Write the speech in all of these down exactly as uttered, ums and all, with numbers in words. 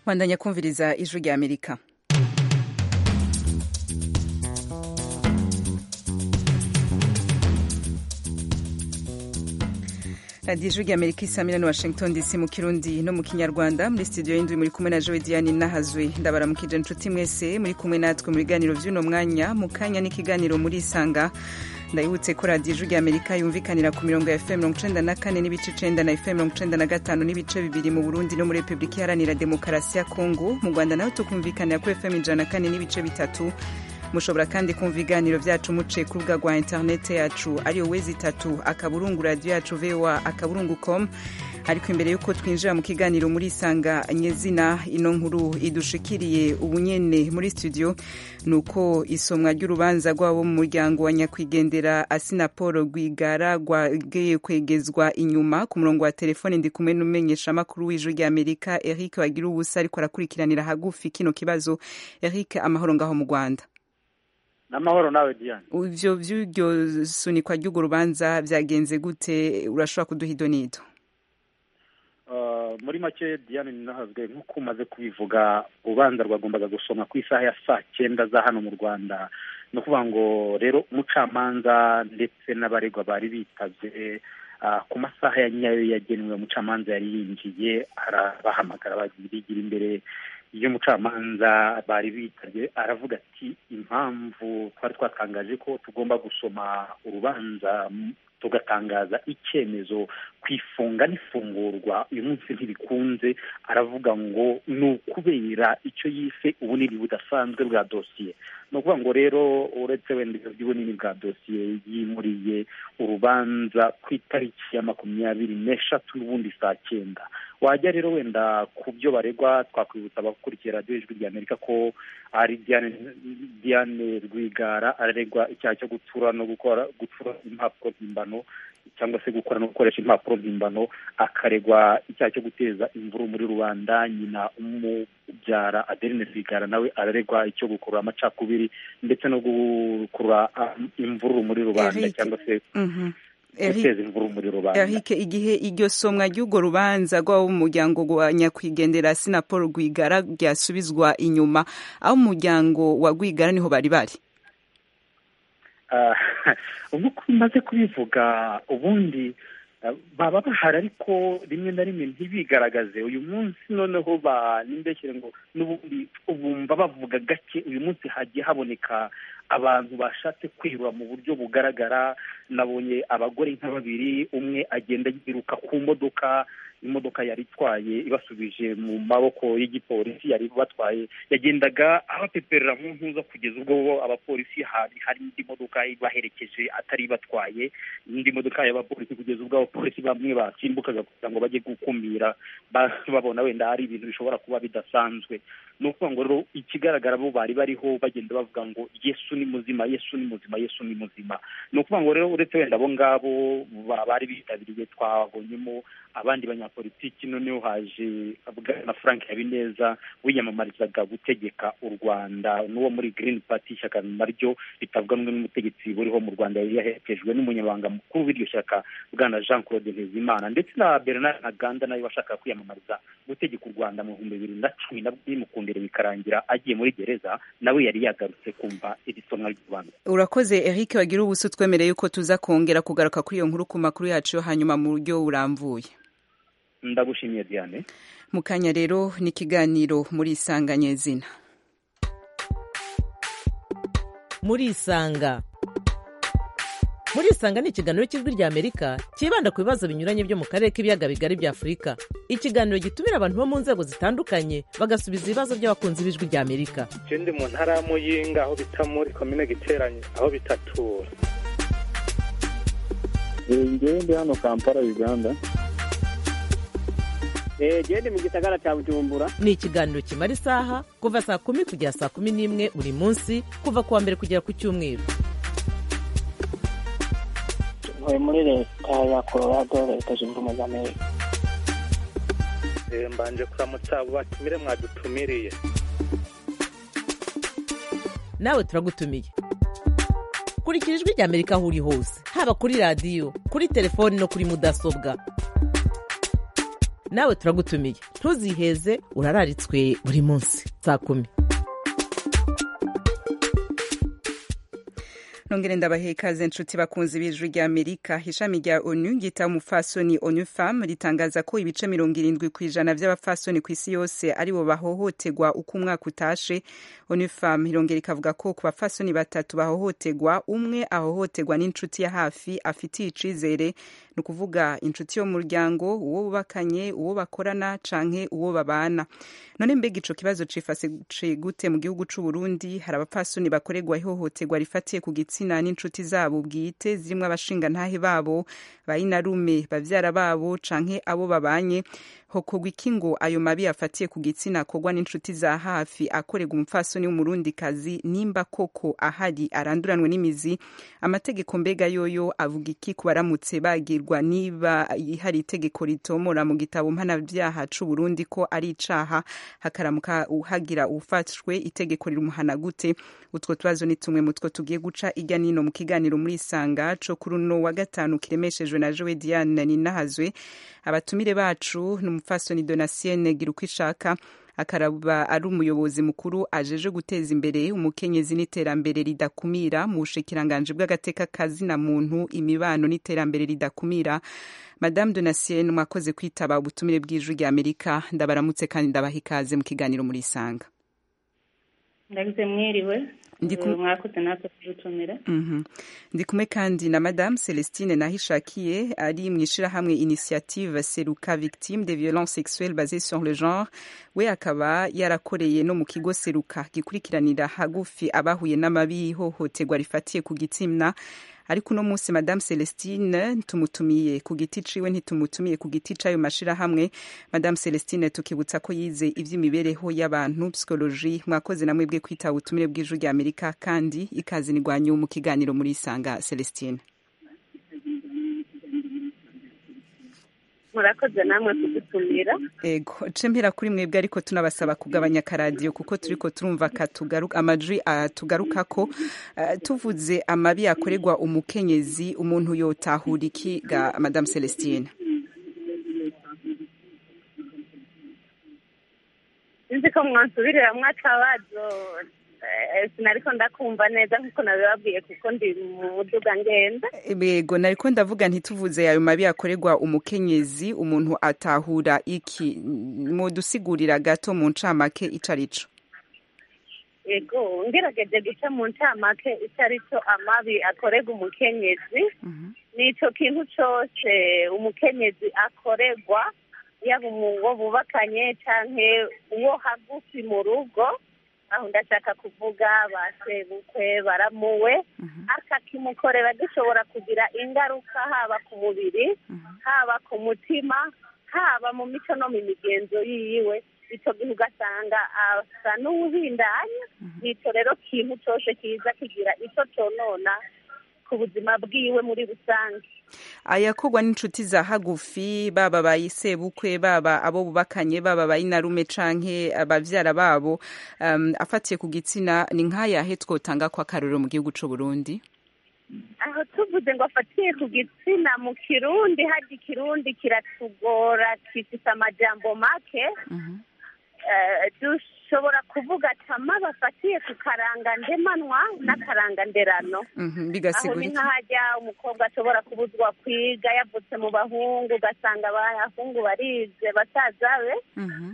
Bandanya kumviriza ijwi rya Amerika. Radio ijwi rya Amerika isamira no Washington D C mu Kirundi no mu Kinyarwanda. Muri studio y'indwi muri kumwe na Joe Diane Nahazwe. Ndabaramukije nshuti mwese muri kumwe natwe muri ganiro vy'uno mwanya mu kanya n'ikiganiro muri Isanga. Ndayibutse ko Radio ijwi rya Amerika yumvikanira ku mirongo ya F M mirongo icenda na kane n'ibice icenda na F M mirongo icenda na gatanu n'ibice bibiri mu Burundi no muri Republika Iharanira Demokarasi ya Kongo. Mu Rwanda naho tukumvikanira ku F M ijana na kane n'ibice bitatu. Mushobora kandi kumva ibiganiro vyacu muce ku rubuga rwa internet yacu ariyo wezi itatu akaburungu radio yacu V O A akaburungu com. Ariko imbere yuko twinjira mu kiganiro muri Isanga nyezina ino nkuru idushikiriye ubunyene muri studio nuko isomwa ry'urubanza rwabo mu muryango wa nyakwigendera Asinapol Rwigara rwagiye kwegezwa inyuma. Ku murongo wa telefone ndi kumwe n'umenyesha makuru w'ijwi rya Amerika Eric Bagirubusa ariko arakurikiranira hagufi kino kibazo. Eric, amahoro ngaho mu Rwanda? Namahoro nawe Diane. Ivyo vy'uryo sunikwa ry'urwo rubanza vyagenze gute? Urashobora kuduha idonido? Uh, muri make Diane Nahazwe nk'uko umaze kubivuga, urubanza rwagombaga gusomwa ku isaha ya saa cyenda za hano mu Rwanda. No kuvuga ngo rero umucamanza ndetse n'abaregwa bari bitavye uh, ku masaha ya nyayo yagenwe. Umucamanza yari yinjiye arabahamagara bagigira imbere iyo mucamanza bari bitavye, aravuga ati impamvu twari twatangaje ko tugomba gusoma urubanza tugatangaza icyemezo kwifunga n'ifungurwa uyu munsi ntibikunze. Aravuga ngo ni ukubera icyo yise ubunini budasanzwe bwa dosiye. No kuvuga ngo rero uretse wenda ubunini bwa dosiye yimuriye urubanza ku itariki ya makumyabiri n'eshatu n'ubundi saa cyenda. Wajya rero wenda ku byo baregwa twakwibutsa abakurikira Radio ijwi rya Amerika ko ari Diane Diane Rwigara aregwa icyaha cyo gutura no gukora gutura impapuro mpimbano cyangwa se gukora no gukoresha impapuro mpimbano, akaregwa icyaha cyo guteza imvuru muri rubanda. Nyina umubyara Adeline Rwigara nawe araregwa icyo gukurura amacakubiri ndetse no gukurura imvuru muri rubanda cyangwa se mhm Eric, igihe iryo somwa ry'urwo rubanza rw'abo mu muryango wa nyakwigendera Asinapol Rwigara ryasubizwa inyuma, aho umuryango wa Rwigara niho bari bari? Ubu maze kubivuga ubundi baba bahari ariko rimwe na rimwe ntibigaragaze. Uyu munsi noneho ba nimbekere ngo n'ubundi ubumva bavuga gake. Uyu munsi hagiye haboneka abantu bashatse kwirura mu buryo bugaragara. Nabonye abagore nka babiri, umwe agenda yiruka ku modoka, imodoka yari itwaye ibasubije mu maboko y'igipolisi yari batwaye, yagendaga abapeperera mu ntuza kugeza ubwo abapolisi hari hari indi modoka ibaherekeje atari batwaye, indi modoka y'abapolisi kugeza ubwo abapolisi bamwe basimbukaga kugira ngo bajye gukumira babona wenda hari ibintu bishobora kuba bidasanzwe. Nuko ngo rero ikigaragara bo bari bariho bagenda bavuga ngo Yesu ni muzima, Yesu ni muzima, Yesu ni muzima. Nuko ngo rero uretse wenda abo ngabo bari bitabiriye, twabonyemo abandi banyapolitiki. Noneho haje na Frank Habineza wiyamamarizaga gutegeka u Rwanda, n'uwo muri Green Party, ishyaka naryo ritavuga n'umutegetsi buriho mu Rwanda, yari yaherekejwe n'umunyabanga mukuru w'iryo shyaka bwana Jean Claude Ntezimana, ndetse na Bernard Ntaganda nawe washaka kwiyamamariza gutegeka u Rwanda mu bihumbi bibiri na cumi na bimukundire bikarangira agiye muri gereza. Nawe yari yagarutse kumva iri somwa ry'urubanza. Urakoze Eric Bagirubusa, twemereye yuko tuza kongera kugaruka kuri iyo nkuru ku makuru yacu hanyuma mu buryo buramvuye. Ndagushimiye Diane. Mukanya rero ni kiganiro muri Isanga nyezina. Muri Isanga Muri Isanga ni ikiganiro cy'ijwi rya Amerika kibanda ku bibazo binyuranye byo mu karere k'ibiyaga bigari bya Afurika. Ikiganiro gitumira abantu bo mu nzego zitandukanye bagasubiza ibibazo by'abakunzi b'ijwi rya Amerika. Je ndi mu ntara ya Muyinga aho bita muri commune Giteranye aho bitatura. Ngewe ndi hano Kampala Uganda. Eh je ndi mu gisagara cya Bujumbura. Ni ikiganiro kimara isaha kuva saa kumi kugera saa kumi n'imwe buri munsi kuva kuwa mbere kugera ku cyumweru. Ntuye muri leta ya Colorado, leta zunze ubumwe za Amerika. Eh mbanje kuramutsa abo batumire mwadutumiriye. Nawe turagutumiye. Kurikira ijwi rya Amerika aho uri hose, haba kuri radio, kuri telefoni no kuri mudasobwa. nawe turagutumiye ntuziheze urararitswe buri munsi saa kumi. nongere ndabahe ikaze nshuti bakunzi b'ijwi rya Amerika. Ishami rya ONU ryita umufasoni ONU Femme ritangaza ko ibice mirongo irindwi ku ijana by'abafasoni ku isi yose aribo bahohoterwa uko umwaka utashe. ONU Femme irongera ikavuga ko ku bafasoni batatu bahohoterwa umwe ahohoterwa n'inshuti ya hafi afitiye icizere, ni ukuvuga inshuti yo mu muryango, uwo bubakanye, uwo bakorana canke uwo babana. None mbega ico kibazo cifase gute mu gihugu c'u Burundi? Hari abafasoni bakorerwa ihohoterwa rifatiye ku gitsina n'inshuti zabo bwite zirimwo abashinga ntahe babo, bayinarume, bavyara babo canke abo babanye. Hokorwa iki ngo ayo mabi afatiye ku gitsina akorwa n'inshuti za hafi akorerwa umupfasoni w'umurundikazi nimba koko ahari aranduranwe n'imizi? Amategeko mbega yoyo avuga iki ku baramutse bagirwa niba hari itegeko ritomora mu gitabo mpanavyaha c'u Burundi ko ari icaha hakaramuka uhagira ufatshwe itegeko rirumuhana gute? Utwo tubazo ni tumwe mutwo tugiye guca irya nino mu kiganiro muri Isanga co kuri uno wa gatanu kiremeshejwe na Joe Diane Ninahazwe. Abatumire bacu n'umupfasoni Donatienne Girukwishaka, akaraba ari umuyobozi mukuru ajeje guteza imbere umukenyezi n'iterambere ridakumira mu bushikiranganje bw'agateka kazi na muntu, imibano n'iterambere ridakumira. Madame Donatienne, mwakoze kwitaba ubutumire bw'ijwi rya Amerika. Ndabaramutse kandi ndabaha ikaze mu kiganiro muri Isanga. Ndagize mwiriwe. Mwakoze natwe kudutumira. Mhm. Ndi kumwe kandi na Madame Celestine Nahishakiye ari mwishirahamwe Initiative Seruka Victime des violences sexuelles basées sur le genre. We akaba yarakoreye no mu kigo Seruka gikurikiranira hagufi abahuye n'amabi hohoterwa rifatiye ku gitsina. Ariko uno munsi Madame Celestine tumutumiye ku giti ciwe, ntitumutumiye ku giti cayo mashira hamwe. Madame Celestine tukibutsa ko yize ivy'imibereho y'abantu, psychologie. Mwakoze namwe bwe kwita ubutumire bw'ijwi rya Amerika kandi ikazi ni gwanyu mu kiganiro muri Isanga. Celestine, murakoze namwe kudutumira. Ego, cempera kuri mwebwe ariko tunabasaba kugabanya karadiyo kuko turiko turumva katugaruka amajwi atugaruka ko uh, tuvuze amabi akorerwa umukenyezi umuntu yotahura iki ga Madame Celestine? Nzi ko mwansubirira mwatabazo sinariko ndakumva neza nkuko nabibabwiye kuko ndi mu muduga ngenda. Yego, nariko ndavuga ntituvuze ayo mabi akorerwa umukenyezi umuntu atahura iki? Mu dusigurira gato mu ncamake icarico. Yego, ngerageje guca mu ncamake icarico amabi akorerwa umukenyezi. Mm-hmm. Nico kintu cose umukenyezi akorerwa, yaba uwo bubakanye canke uwo hagufi mu rugo, aho ndashaka kuvuga basebukwe, baramuwe, akakimukorera dushobora kugira ingaruka haba ku mubiri, haba ku mutima, haba mu mico no mu migenzo yiwe. Ico gihe ugasanga asa n'uwuhindanya. Ico rero kintu cose kiza kigira ico conona ku buzima bwiwe muri rusange. Ayakorwa n'inshuti za hagufi, baba bayisebukwe, baba abo bubakanye, baba bayinarume canke abavyara babo, um, afatiye ku gitsina, ni nk'ayahe twotanga kwa karorero mu gihugu c'u Burundi? Aho tuvuze ngo afatiye ku gitsina mu Kirundi, haji Kirundi kiratugora, kifise amajambo make. Mhm. Uh, dushobora kuvuga tama bafatiye ku karanga ndemanwa n'akaranga nderano. Mhm, bigasigura. Aho ni nk'ahajya umukobwa ashobora kubuzwa kwiga yavutse mu bahungu, ugasanga abahungu barize basaza be. Mhm.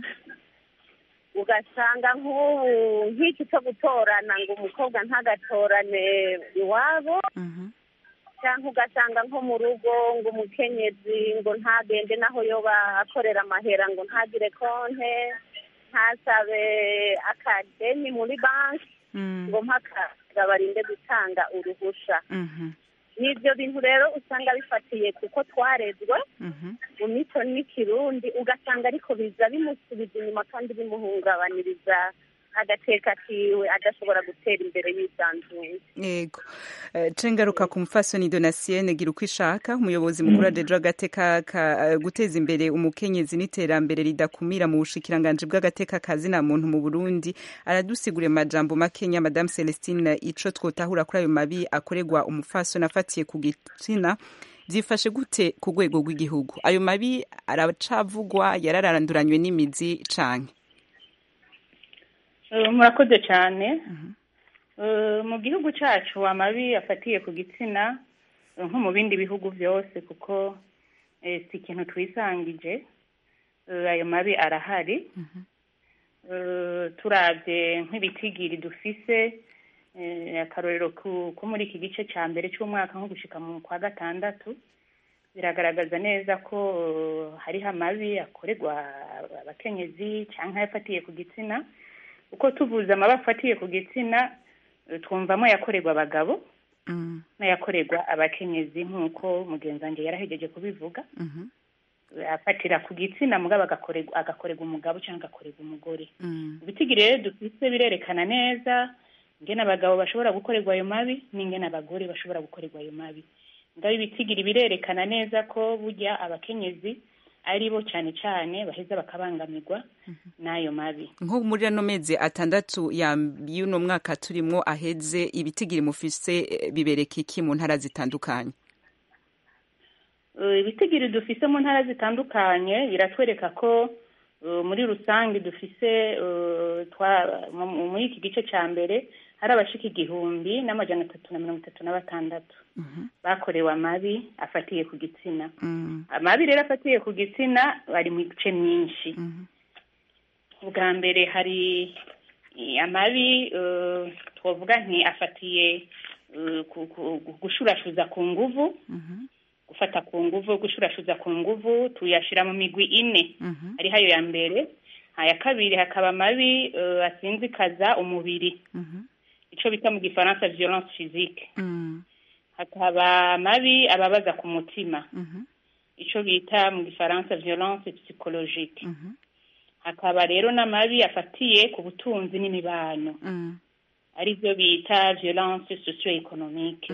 Ugasanga nk'ubu nk'iki cyo gutorana ngo umukobwa ntagatorane iwabo. Mhm. Cyangwa ugasanga nko mu rugo ngo umukenyezi ngo ntagende naho yoba akorera amahera ngo ntagire konte, ntasabe akadeni muri banki, ngo mpaka barinde gutanga uruhusha. N'ibyo bintu rero usanga bifatiye kuko twarezwe mu mico n'ikirundi, ugasanga ariko biza bimusubiza inyuma kandi bimuhungabaniriza agateka kiwe adashobora gutera imbere yisanzuye. Yego. Uh, cengaruka ku mfasoni Donasienne gira uko ishaka umuyobozi mukuru ajeje agateka ka uh, guteza imbere umukenyezi n'iterambere ridakumira mu bushikiranganje bw'agateka kazina muntu mu Burundi aradusigure majambo makenya Madame Celestine ico twotahura kuri ayo mabi akoregwa umufasoni afatiye ku gitsina zifashe gute ku rwego rw'igihugu. Ayo mabi aracavugwa yararanduranywe n'imizi canke? Murakoze cyane. Mu gihugu cyacu amabi afatiye ku gitsina nko mu bindi bihugu byose kuko si ikintu twisangije, ayo mabi arahari. Turabye nk'ibitigiri dufise akarorero ko muri iki gice cya mbere cy'umwaka nko gushika mu kwa gatandatu biragaragaza neza ko hariho amabi akorerwa abakenyezi cyangwa yafatiye ku gitsina. Uko tuvuze amabi afatiye ku gitsina twumvamo yakorerwa abagabo n'ayakorerwa abakenyezi nk'uko mugenzi wanjye yarahejeje kubivuga. Afatira ku gitsina mugabo agakorerwa umugabo cyangwa agakorerwa umugore. Ibitigiri rero dufite birerekana neza ingene abagabo bashobora gukorerwa ayo mabi n'ingene abagore bashobora gukorerwa ayo mabi. Ngaho ibitigiri birerekana neza ko burya abakenyezi ari bo cyane cyane baheza bakabangamirwa n'ayo mabi. Nko muri ano mezi atandatu y'uno mwaka turimwo aheze ibitigiri mufise bibereka iki mu ntara zitandukanye? Ibitigiri dufise mu ntara zitandukanye biratwereka ko muri rusange dufise muri iki gice cya mbere hari abashika igihumbi n'amajana atatu na mirongo itatu na batandatu bakorewe amabi afatiye ku gitsina. Amabi rero afatiye ku gitsina bari mu bice myinshi. Ubwa mbere hari amabi twavuga nti afatiye gushurashuza ku nguvu, gufata ku nguvu, gushurashuza ku nguvu tuyashira mu migwi ine. Hari hayo ya mbere, aya kabiri hakaba amabi asinzikaza umubiri, ico bita mu gifaransa violence physique. Hakaba amabi ababaza ku mutima, ico bita mu gifaransa violence psychologique. Hakaba rero n'amabi afatiye ku butunzi n'imibano, arivyo bita violence socio-économique.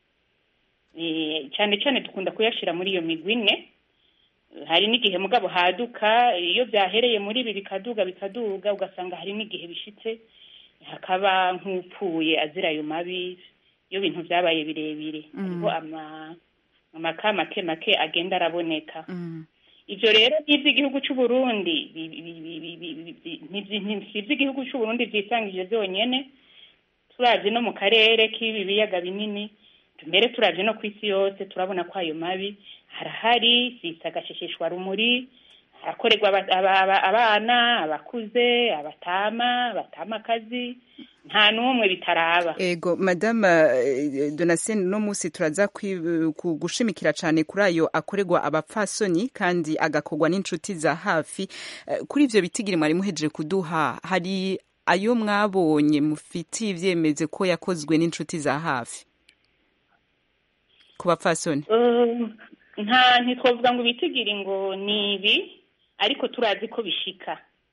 Cyane cyane dukunda kuyashira muri iyo migwi ine. Hari n'igihe mugabo haduka iyo byahereye muri ibi bikaduga bikaduga ugasanga hari n'igihe bishitse hakaba nk'upfuye azira ayo mabi iyo bintu byabaye birebire. Ariko ama amaka make make agenda araboneka. Ivyo rero n'ivy'igihugu cy'u Burundi n'ivy'igihugu cy'u Burundi vyisangije byonyene. Turavye no mu karere k'ibi biyaga binini, mbere turavye no kw'isi yose turabona ko ayo mabi harahari, sisagashishishwa rumuri, akorerwa abana, abakuze, abatama, abatamakazi, nta numwe bitaraba. Ego Madame Donasienne no musi turaza gushimikira cyane kuri ayo akorerwa abapfasoni kandi agakorwa n'inshuti za hafi. Kuri ivyo bitigiri mwari muhejeje kuduha, hari ayo mwabonye mufitiye ivyemeze ko yakozwe n'inshuti za hafi ku bapfasoni? Nta ntitwavuga ngo ibitigiri ngo nibi, ariko turazi ko bishika.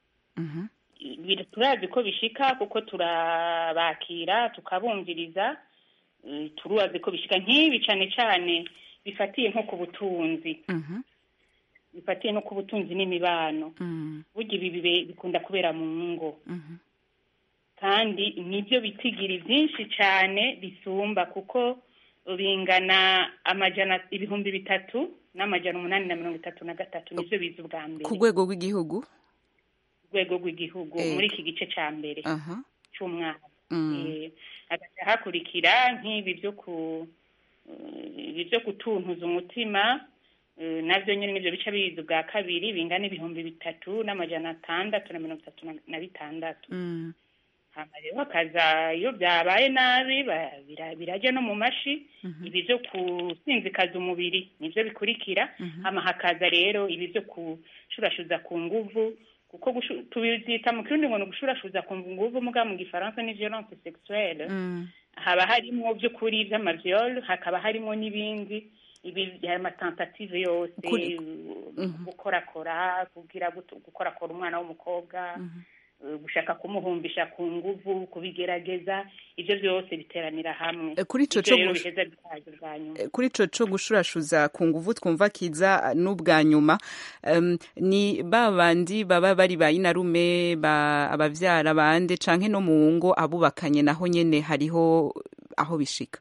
Turazi ko bishika kuko turabakira tukabumviriza, turazi ko bishika nk'ibi cyane cyane bifatiye nko ku butunzi, bifatiye no ku butunzi n'imibano. Burya ibi bikunda kubera mu ngo, kandi nibyo bitigiri byinshi cyane bisumba kuko bingana amajana ibihumbi bitatu n'amajana umunani na mirongo itatu na gatatu. Nivyo biza ubwa mbere ku rwego rw'igihugu, rwego rw'igihugu muri iki gice ca mbere c'umwaka. Hagaca hakurikira nk'ibi byo ku ibi byo gutuntuza umutima, navyo nyene nivyo bica biza ubwa kabiri bingana ibihumbi bitatu n'amajana atandatu na mirongo itatu na bitandatu. Hama rero hakaza iyo byabaye nabi biraje no mu mashi, ibi byo kusinzikaza umubiri nivyo bikurikira. Hama hakaza rero ibi byo kushurashuza ku nguvu, kuko tubyita mu kirundi ngo gushurashuza ku nguvu muga mu gifaransa ni violence sexuelle. Haba harimo byo kuri by'amaviol, hakaba harimo n'ibindi ibi ya tentative yose gukorakora, kugira gukorakora umwana w'umukobwa, gushaka kumuhumbisha ku nguvu, kubigerageza, ivyo byose biteranira hamwe. Kuri ico co kuri ico co gushurashuza ku nguvu twumva kiza n'ubwa nyuma, um, ni babandi baba bari bayinarume ba abavyara bande canke no mu ngo abubakanye naho nyene hariho aho bishika.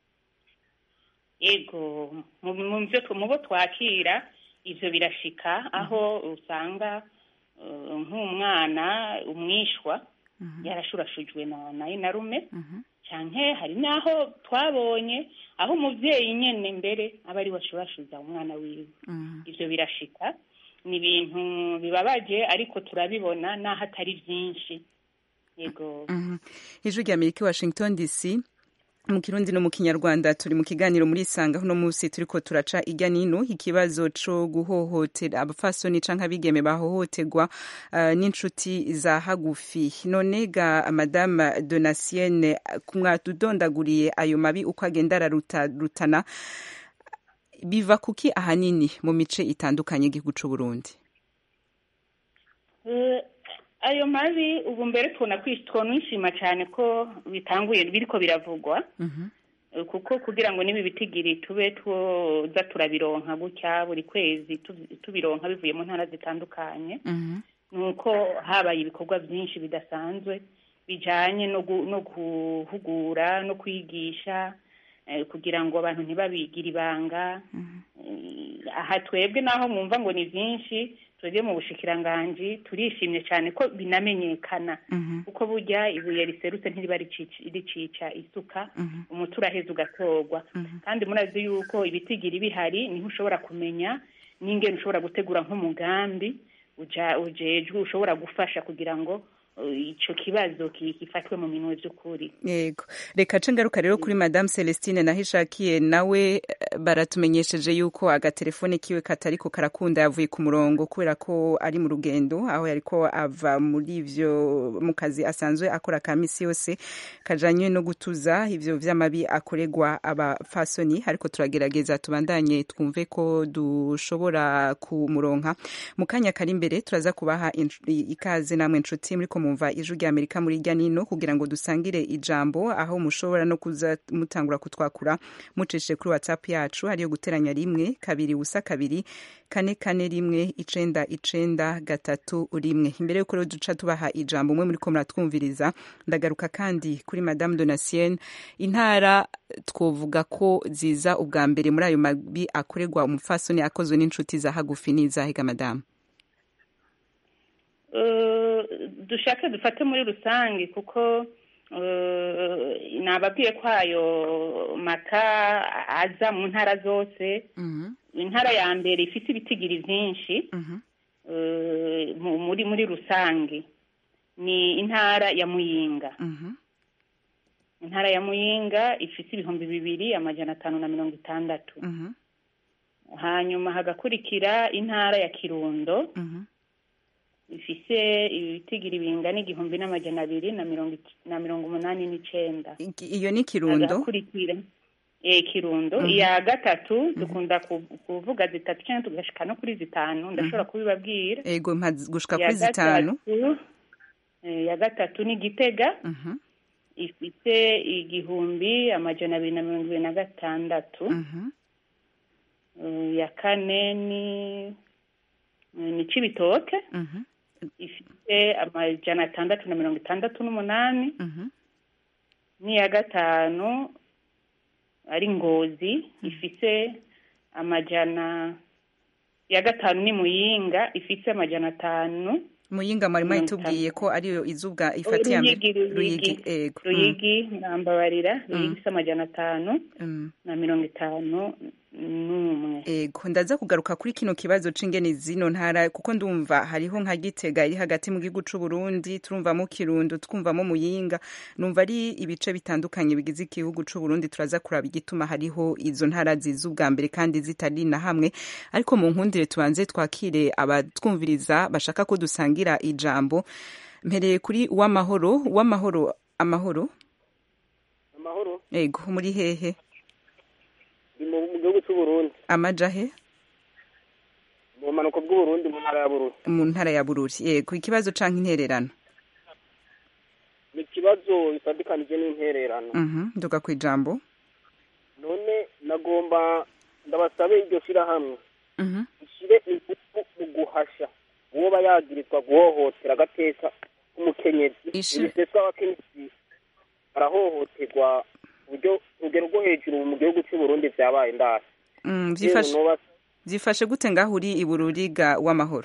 Ego mu byo mu bo twakira ivyo birashika aho usanga uh, nk'umwana umwishwa uh -huh. yarashurashujwe na nayo narume uh -huh. canke hari naho twabonye aho umuvyeyi nyene mbere abari washurashuza umwana wiwe uh -huh. ivyo birashika, ni ibintu bibabaje ariko turabibona naho atari vyinshi. Yego. uh -huh. Ijwi rya Amerika Washington D C mu Kirundi no mu Kinyarwanda, turi mu kiganiro muri Sanga hano munsi turiko turaca irya nino ikibazo co guhohotera abafasoni canke abigeme bahohoterwa uh, n'inshuti za hagufi. None ga Madame Donatienne, kumwadudondaguriye ayo mabi uko agenda ararutana, biva kuki ahanini mu mice itandukanye y'igihugu c'u Burundi? Uh, ayo mabi ubu mbere tubona twishima cyane ko bitanguye biriko biravugwa uh -huh. kuko kugira ngo nibi bitigiri tube twoza turabironka gutya buri kwezi tubironka bivuye mu ntara zitandukanye uh -huh. nuko habaye ibikorwa byinshi bidasanzwe bijanye no no guhugura no kwigisha eh, kugira ngo abantu ntibabigire ibanga uh -huh. aha twebwe naho mwumva ngo ni byinshi twebwe mu bushikiranganji turishimye cyane ko binamenyekana kuko burya ibuye riserutse ntiriba ricica isuka umuti uraheza ugatorwa, kandi murazi yuko ibitigiri bihari niho ushobora kumenya n'ingene ushobora gutegura nk'umugambi ujejwe ushobora gufasha kugira ngo ico kibazo kifatwe mu minwe by'ukuri. Yego, reka ce ngaruka rero kuri Madame Celestine nahishakiye, nawe baratumenyesheje yuko agatelefone kiwe katariko karakunda yavuye ku murongo kubera ko ari mu rugendo, aho yariko ava muri ivyo mu kazi asanzwe akora ka misi yose kajanye no gutuza ivyo vy'amabi akoregwa abafasoni, ariko turagerageza tubandanye twumve ko dushobora kumuronka. Mu kanya kari imbere turaza kubaha ikaze namwe inshuti muri mumva Ijwi rya Amerika muri irya nino kugira ngo dusangire ijambo, aho mushobora no kuza mutangura kutwakura mucishije kuri WhatsApp yacu hariyo guteranya rimwe kabiri ubusa kabiri kane kane rimwe icenda icenda gatatu rimwe. Imbere yuko rero duca tubaha ijambo umwe muri ko muratwumviriza, ndagaruka kandi kuri Madame Donatienne. Intara twovuga ko ziza ubwa mbere muri ayo mabi akoregwa umufasoni akozwe n'inshuti za hagufi n'izahiga Madame? Uh, dushake dufate muri rusange kuko uh, nababwiye ko ayo mata aza mu ntara zose. uh -huh. Intara ya mbere ifite ibitigiri vyinshi uh -huh. uh, muri muri rusange ni intara ya Muyinga. uh -huh. Intara ya Muyinga ifite ibihumbi bibiri amajana atanu na mirongo itandatu. uh -huh. Hanyuma hagakurikira intara ya Kirundo. uh -huh. ifise ibitigiri bingana igihumbi n'amajana abiri na mirongo na mirongo umunani n'icenda. Iyo ni Kirundo. Agakurikira eh Kirundo. uh -huh. Iya gatatu uh -huh. dukunda kuvuga zitatu cyane tugashika no kuri zitanu ndashobora kubibabwira. Ego gushika kuri zitanu. Eh ya gatatu ni Gitega. uh -huh. ifise igihumbi amajana abiri na mirongo ibiri na gatandatu. uh -huh. uh, ya kane ni ni Cibitoke. uh -huh. ifite amajana atandatu na mirongo itandatu n'umunani. uh -huh. N'iya gatanu ari Ngozi. uh -huh. ifite amajana ya gatanu ni Muyinga ifite amajana atanu. Muyinga mwari mwitubwiye ko ariyo izubwa ifatiye Ruyigi. Ego Ruyigi nambabarira Ruyigi ifite amajana atanu na mirongo itanu n'umwe. Ego ndaza kugaruka kuri kino kibazo c'ingene zino ntara, kuko ndumva hariho nka Gitega iri hagati mu gihugu c'u Burundi, turumvamo Kirundo, twumvamo Muyinga, numva ari ibice bitandukanye bigize igihugu c'u Burundi. Turaza kuraba igituma hariho izo ntara zizubwa mbere kandi zitari na hamwe, ariko mu nkundire tubanze twakire abatwumviriza bashaka ko dusangira ijambo. Mpereye kuri Uwamahoro. Uwamahoro, amahoro amahoro. Ego muri hehe? Mu gihugu cy'u Burundi. Amaja he? Mu manuko bw'u Burundi mu ntara ya Bururi. Mu ntara ya Bururi. Yego, ikibazo canke intererano? ikibazo ifadikanije n'intererano. Mhm, nduga ku ijambo. None nagomba ndabasabe iryo shirahamwe. Mhm. Ishire ingufu mu guhasha uwo bayagirizwa guhohotera agateka k'umukenyezi. Ibiseswa abakenyezi barahohoterwa uburyo urugero rwo hejuru mu gihugu cy'u Burundi vyabaye ndasi. Mm, vyifashe vyifashe gute ngaho uri ibururiga w'amahoro?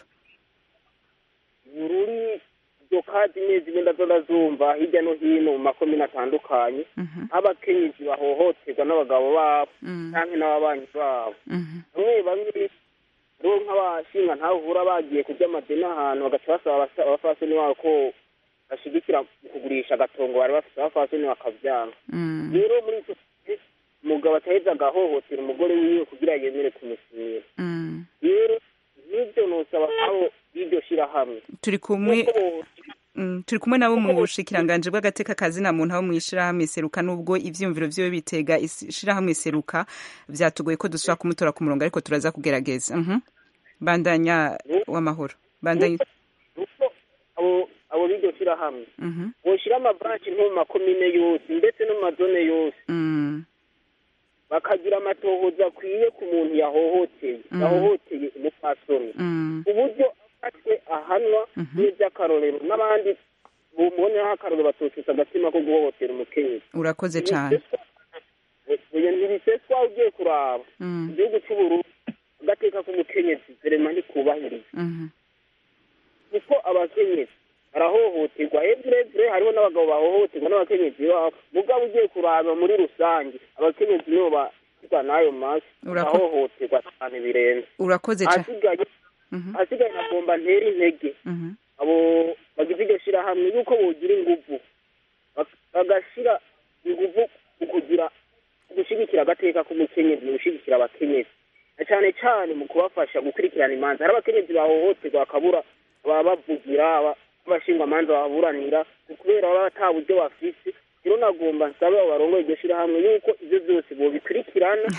Bururi byo kazi neza ibenda zazumva hirya no hino mu makomine atandukanye. Abakenyezi bahohoterwa n'abagabo babo canke n'ababanyi babo. Bamwe bamwe rero nk'abashinga ntavura bagiye kurya amadeni ahantu bagaca basaba abafasoni babo ko bashigikira kugurisha agatongo bari bafite abafasoni bakavyanga. Rero muri icyo umugabo ataheza agahohotera umugore wiwe kugira yemere kumusimira. Rero n'ibyo nosaba abo iryo shirahamwe turi kumwe Mm, turi kumwe nabo mu bushikiranganje bw'agateka kazi na muntu aho mwishirahamwe seruka nubwo ivyumviro vyo bitega ishirahamwe seruka vyatugoye ko dusubira kumutora ku murongo ariko turaza kugerageza. Mhm. Bandanya w'amahoro. Bandanya abo abo biryo shirahamwe. Mhm. Boshira amabranch nko mu makomine yose ndetse no mu mazone yose. Mhm. Bakagira amatohoza akwiye ku muntu yahohoteye yahohoteye umupfasoni. Uburyo atwe ahanwa n'iby'akarorero n'abandi bumuboneho akarorero batoteza agatima ko guhohotera umukenyezi. Urakoze cyane. Oya ntibiseswa ugiye kuraba igihugu cy'u Burundi agateka k'umukenyezi verema ntikubahiriza. Kuko abakenyezi barahohoterwa evure hariho n'abagabo bahohoterwa n'abakenyezi babo mugabo ugiye kuraba muri rusange abakenyezi nibo bashyirwa n'ayo mazi bahohoterwa cyane birenze. Urakoze cyane. Hasigaye nagomba ntera intege abo bagize iryo shirahamwe yuko bogira inguvu bagashira inguvu kugira gushigikira agateka k'umukenyezi gushigikira abakenyezi cyane cyane mu kubafasha gukurikirana imanza. Hari abakenyezi bahohoterwa bakabura ababavugira abashingwa amanza baburanira kubera baba ata buryo bafise. Rero nagomba nsabe abo barongoye iryo shirahamwe yuko ivyo byose bobikurikirana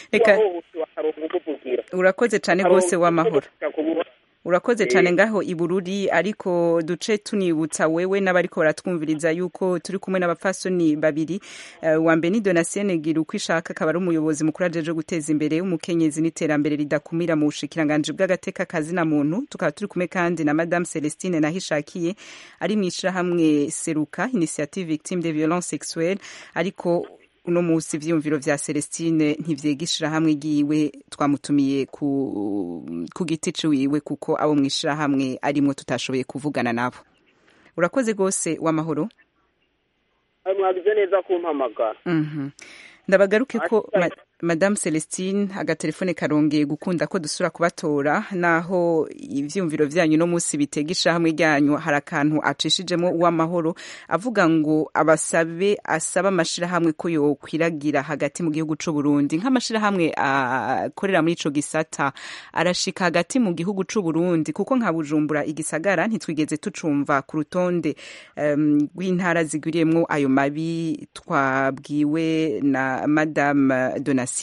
urakoze cyane rwose w'amahoro. Urakoze cyane ngaho ibururi ariko duce tunibutsa wewe n'abariko baratwumviriza yuko turi kumwe n'abafasoni babiri. Uh, wa mbere ni Donatien Gira uko ishaka akaba ari umuyobozi mukuru ajeje guteza imbere umukenyezi n'iterambere ridakumira mu bushikiranganje bw'agateka kazi na muntu. Tukaba turi kumwe kandi na Madame Celestine Nahishakiye ari mwishirahamwe Seruka Initiative Victime de Violence Sexuelle ariko uno musi vyumviro vya Celestine ntivyegishira hamwe giwe twamutumiye ku ku giti ciwe kuko abo mwishira hamwe arimo tutashoboye kuvugana nabo. Urakoze gose w'amahoro. Mwagize neza kumpamagara. Mhm. Ndabagaruke ko ma, Madame Celestine agatelefone karongeye gukunda ko dusura kubatora naho ivyumviro vyanyu no musi bitegisha hamwe ryanyu harakantu acishijemo uw'amahoro avuga ngo abasabe asaba amashira hamwe ko yo kwiragira hagati mu gihugu c'u Burundi nk'amashira hamwe akorera muri ico gisata arashika hagati mu gihugu c'u Burundi kuko nka Bujumbura igisagara ntitwigeze tucumva ku rutonde um, rw'intara zigwiriyemwo ayo mabi twabwiwe na Madame Donatien.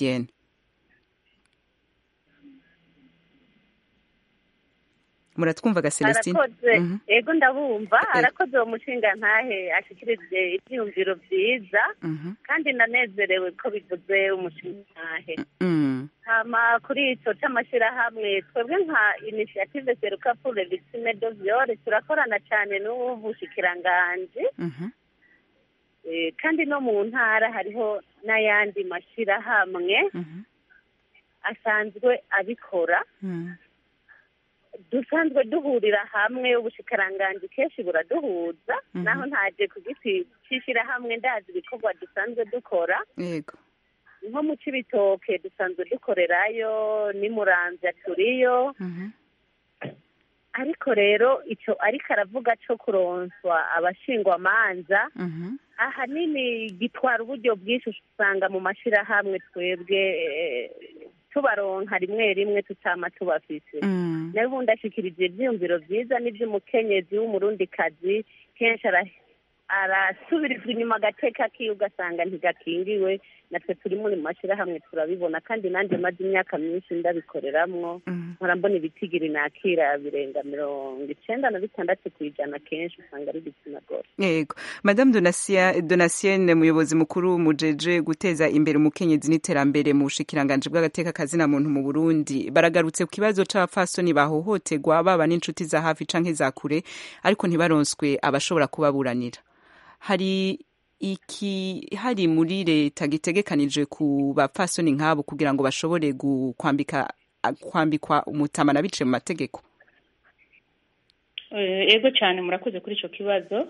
Muratwumva ga Celestine? Arakoze mm -hmm. Ego ndabumva okay. Arakoze uwo mushinga ntahe ashikirije ivyumviro vyiza mm -hmm. Kandi nanezerewe ko bivuze umushinga ntahe mm. Hama kuri ico c'amashira hamwe twebwe nka Initiative Seruka pour les victimes de viol turakorana cyane n'ubushikiranganje mm -hmm. E, kandi no mu ntara hariho n'ayandi mashira hamwe mm -hmm. asanzwe abikora mm. Dusanzwe duhurira hamwe ubushikiranganje kenshi buraduhuza mm -hmm. Naho ntaje ku giti cishira hamwe ndazi bikorwa dusanzwe dukora yego nko mu Cibitoke dusanzwe dukorerayo ni Muramvya turiyo mm -hmm. Ariko rero ico ariko aravuga co kuronswa abashingwa manza mm -hmm. Ahanini gitwara uburyo bwinshi usanga mu mashira hamwe twebwe e, tubaronka rimwe rimwe tutama tubafise mm. Nawe ubundi ashikirije ivyumviro vyiza n'ivy'umukenyezi w'umurundi kazi kenshi arasubirizwa inyuma agateka kiyo ugasanga ntigakingiwe natwe turi muri mu mashyirahamwe turabibona kandi nanjye maze imyaka myinshi ndabikoreramwo nkora mbona ibitigiri nakira birenga mirongo icenda na bitandatu ku ijana kenshi usanga ari igitsina gore. Yego, Madame Donacia Donatienne, muyobozi mukuru mujeje guteza imbere umukenyezi n'iterambere mu bushikiranganje bw'agateka kazina muntu mu Burundi, baragarutse ku kibazo c'abafasoni bahohoterwa baba n'inshuti za hafi canke za kure ariko ntibaronswe abashobora kubaburanira. Hari iki hari muri leta gitegekanije ku bapfasoni nk'abo kugira ngo bashobore kwambika kwambikwa umutama na bice mu mategeko? Ego cyane murakoze kuri ico kibazo.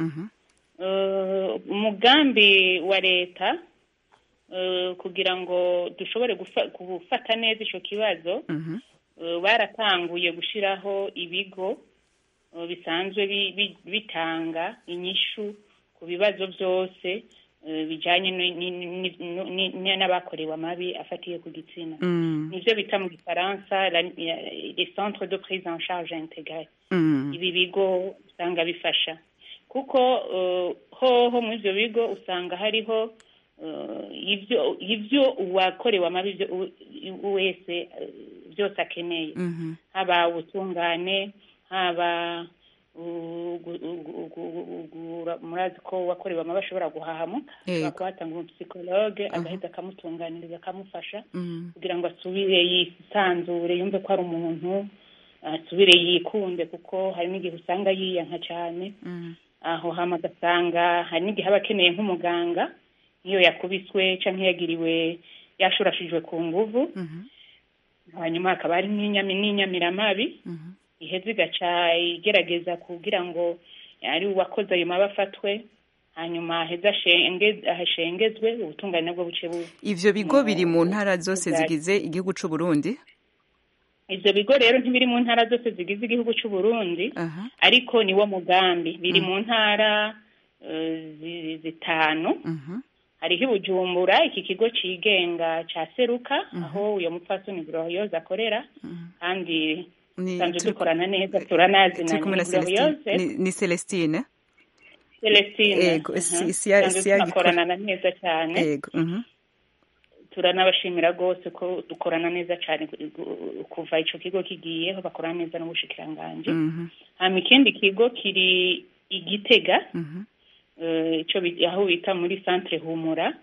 Umugambi wa leta kugira ngo dushobore gufata neza ico kibazo baratanguye gushiraho ibigo bisanzwe bitanga inyishu ku bibazo byose bijanye n'abakorewe amabi afatiye ku gitsina. Nivyo bita mu Gifaransa les centres de prise en charge intégrée. Ibi bigo usanga bifasha kuko hoho mu ivyo bigo usanga hariho ivyo ivyo uwakorewe amabi wese byose akeneye, haba ubutungane, haba murazi ko wakorewe amabi ashobora guhahamuka, bakatanga umusicologue agahita akamutunganiriza akamufasha kugira ngo asubire yisanzure yumve ko ari umuntu, asubire yikunde, kuko hari n'igihe usanga yiyanka cyane. Aho hama gasanga hari n'igihe aba akeneye nk'umuganga iyo yakubiswe canke yagiriwe yashurashijwe ku nguvu, hanyuma hakaba hari n'inyamiramabi iheze igaca igerageza kugira ngo ari uwakoze ayo mabi afatwe, hanyuma aheze ashengezwe, ubutungane nabwo buce bu. Ivyo bigo biri mu ntara zose zigize igihugu c'u Burundi? Ivyo bigo rero ntibiri mu ntara zose zigize igihugu c'u Burundi, ariko niwo mugambi. Biri mu ntara zitanu. Hariho Bujumbura, iki kigo cigenga ca Seruka, aho uyo mupfasoni Glorieuse akorera, kandi sanzwe dukorana neza, turanazi na Glorieuse. Ni Celestine? Celestine. Ego, dukorana neza cyane. Ego, turanabashimira rwose ko dukorana neza cyane kuva ico kigo kigiyeho, bakorana neza n'ubushikiranganje. Hama ikindi kigo kiri Igitega, ico aho bita muri centre Humura.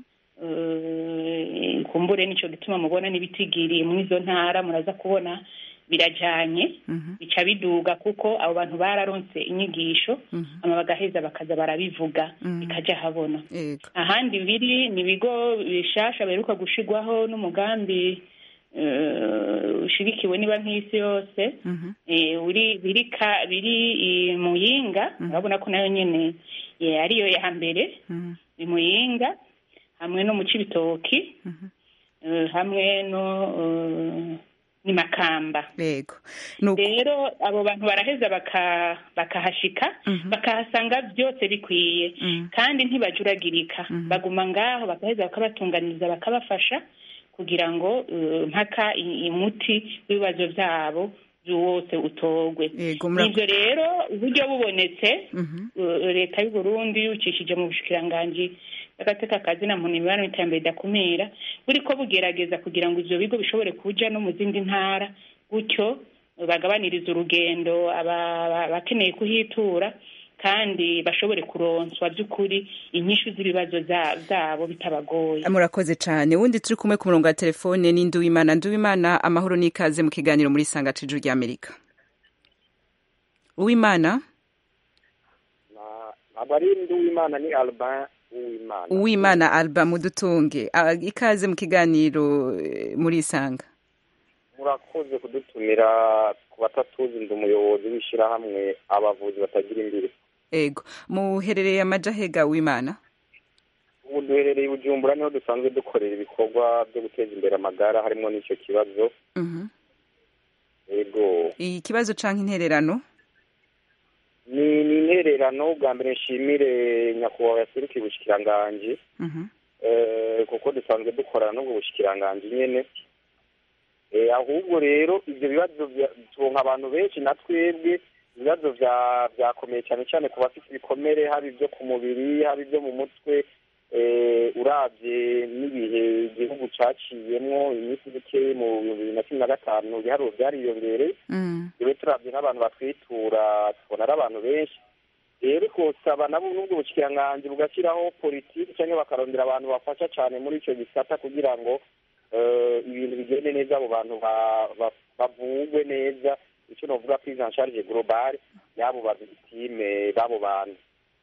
Kumbure nico gituma mubona n'ibitigiri mu izo ntara muraza kubona birajanye, bica biduga kuko abo bantu bararonse inyigisho, ama bagaheza bakaza barabivuga bikaja habona. Ahandi biri ni bigo bishasha beruka gushigwaho n'umugambi ushirikiwe niba nk'isi yose, uri birika biri Muyinga, urabona ko nayo nyene ariyo ya mbere, ni Muyinga hamwe no mu Cibitoki, hamwe no ni Makamba. Yego. Rero abo bantu baraheza baka bakahashika, bakahasanga byose bikwiye, kandi ntibajuragirika, baguma ngaho bakaheza bakabatunganiriza bakabafasha kugira ngo mpaka imuti w'ibibazo byabo wose utogwe. Nivyo rero uburyo bubonetse, leta y'u Burundi yucishije mu bushikiranganje agateka kazina muntu imibano n'iterambere idakumira, buriko bugerageza kugira ngo ivyo bigo bishobore kuja no mu zindi ntara, gutyo bagabaniriza urugendo abakeneye kuhitura, kandi bashobore kuronswa by'ukuri inyishu z'ibibazo zabo bitabagoye. Murakoze cyane. Wundi turi kumwe ku murongo wa telefone ni Nduwimana. Nduwimana, amahoro n'ikaze mu kiganiro muri Sanga Ciju rya Amerika. Uwimana? Ntabwo ari Nduwimana, ni Alba Uwimana. Uwimana Alba, mudutunge. Ikaze mu kiganiro muri Sanga. Murakoze kudutumira ku batatuzi, ndi umuyobozi w'ishyirahamwe abavuzi batagira imbere. Ego, muherereye amajahega Uwimana? Ubu duherereye Bujumbura, niho dusanzwe dukorera ibikorwa byo guteza imbere amagara, harimo n'icyo kibazo. Ego. Ikibazo canke intererano? Ni ni intererano. Bwa mbere nshimire nyakubahwa yaserukiye ubushikiranganje, kuko dusanzwe dukorana n'ubwo bushikiranganje nyene. Ahubwo rero ibyo bibazo turonka abantu benshi, na twebwe ibibazo byakomeye cyane cyane ku bafite ibikomere, haba ibyo ku mubiri, haba ibyo mu mutwe, urabye n'ibihe igihugu caciyemwo iminsi mike mu bibiri na cumi na gatanu ibiharuro byariyongereye rero turabye n'abantu batwitura tubona ari abantu benshi rero kosaba nabo n'ubwo bushikiranganje bugashyiraho politiki cyangwa bakarondera abantu bafasha cyane muri icyo gisata kugira ngo ibintu bigende neza abo bantu bavugwe neza icyo novuga prise en charge globale y'abo babitime b'abo bantu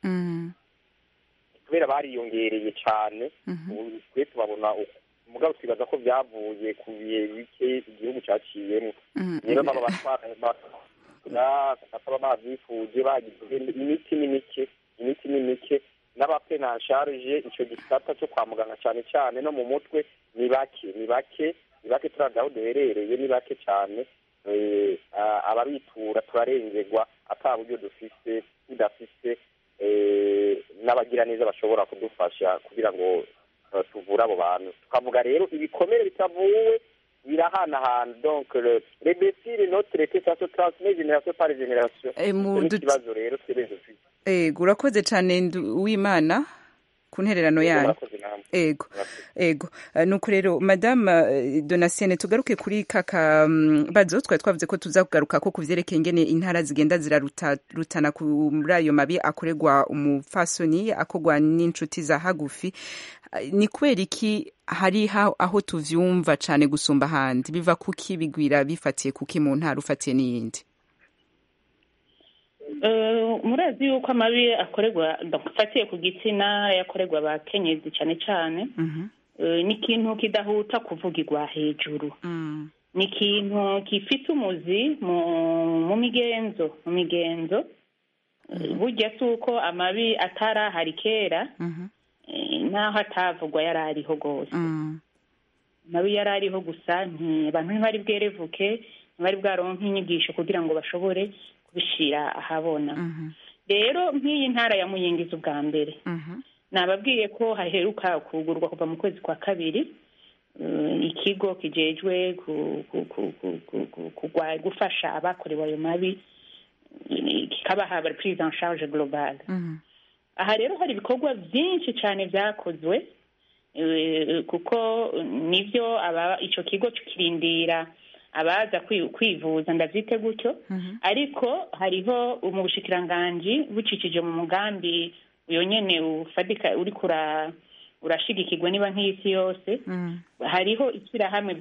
kubera bariyongereye cyane twe tubabona mugabo twibaza ko byavuye ku bihe bike igihugu caciyemo rero nabo batwara bavyifuje bagize imiti n'imike imiti n'imike n'abapenasharije ico gisata cyo kwa muganga cyane cyane no mu mutwe ni bake ni bake ni bake turagaho duherereye ni bake cyane ababitura turarengegwa ata buryo dufise tudafise n'abagira neza bashobora kudufasha kugira ngo tuvure abo bantu tukavuga rero ibikomere bitavuwe birahanahana donc les blessures non traitées ça se transmet génération par génération ikibazo rero twebwe dufite ego urakoze cyane w'Imana ku ntererano yanyu ego ego nuko rero madame Donatienne tugaruke kuri kaka bazo twari twavuze ko tuza kugaruka ko kuvyerekeye ingene intara zigenda zirarutana muri ayo mabi akoregwa umufasoni akogwa n'inshuti za hagufi ni kweri iki hari aho tuvyumva cane gusumba handi biva kuki bigwira bifatiye kuki mu ntara ufatiye n'iyindi murazi yuko amabi akorerwa dufatiye ku gitsina yakorerwa abakenyezi cyane cyane ni ikintu kidahuta kuvugirwa hejuru ni ikintu gifite umuzi mu migenzo mu migenzo burya si uko amabi atarahari kera naho atavugwa yari ariho rwose amabi yari ariho gusa abantu ntibari bwerevuke ntibari bwaronke inyigisho kugira ngo bashobore kubishira ahabona rero nk'iyi ntara ya Muyingiza ubwa mbere nababwiye ko haheruka kugurwa kuva mu kwezi kwa kabiri ikigo kijejwe gufasha abakorewe ayo mabi kikabaha prise en charge globale aha rero hari ibikorwa byinshi cyane byakozwe kuko nivyo ico kigo kirindira abaza kwivuza ndavyite gutyo ariko hariho mu bushikiranganje bucicije mu mugambi uyo nyene ufadika uri kura urashigikirwa niba nk'isi yose hariho ishyirahamwe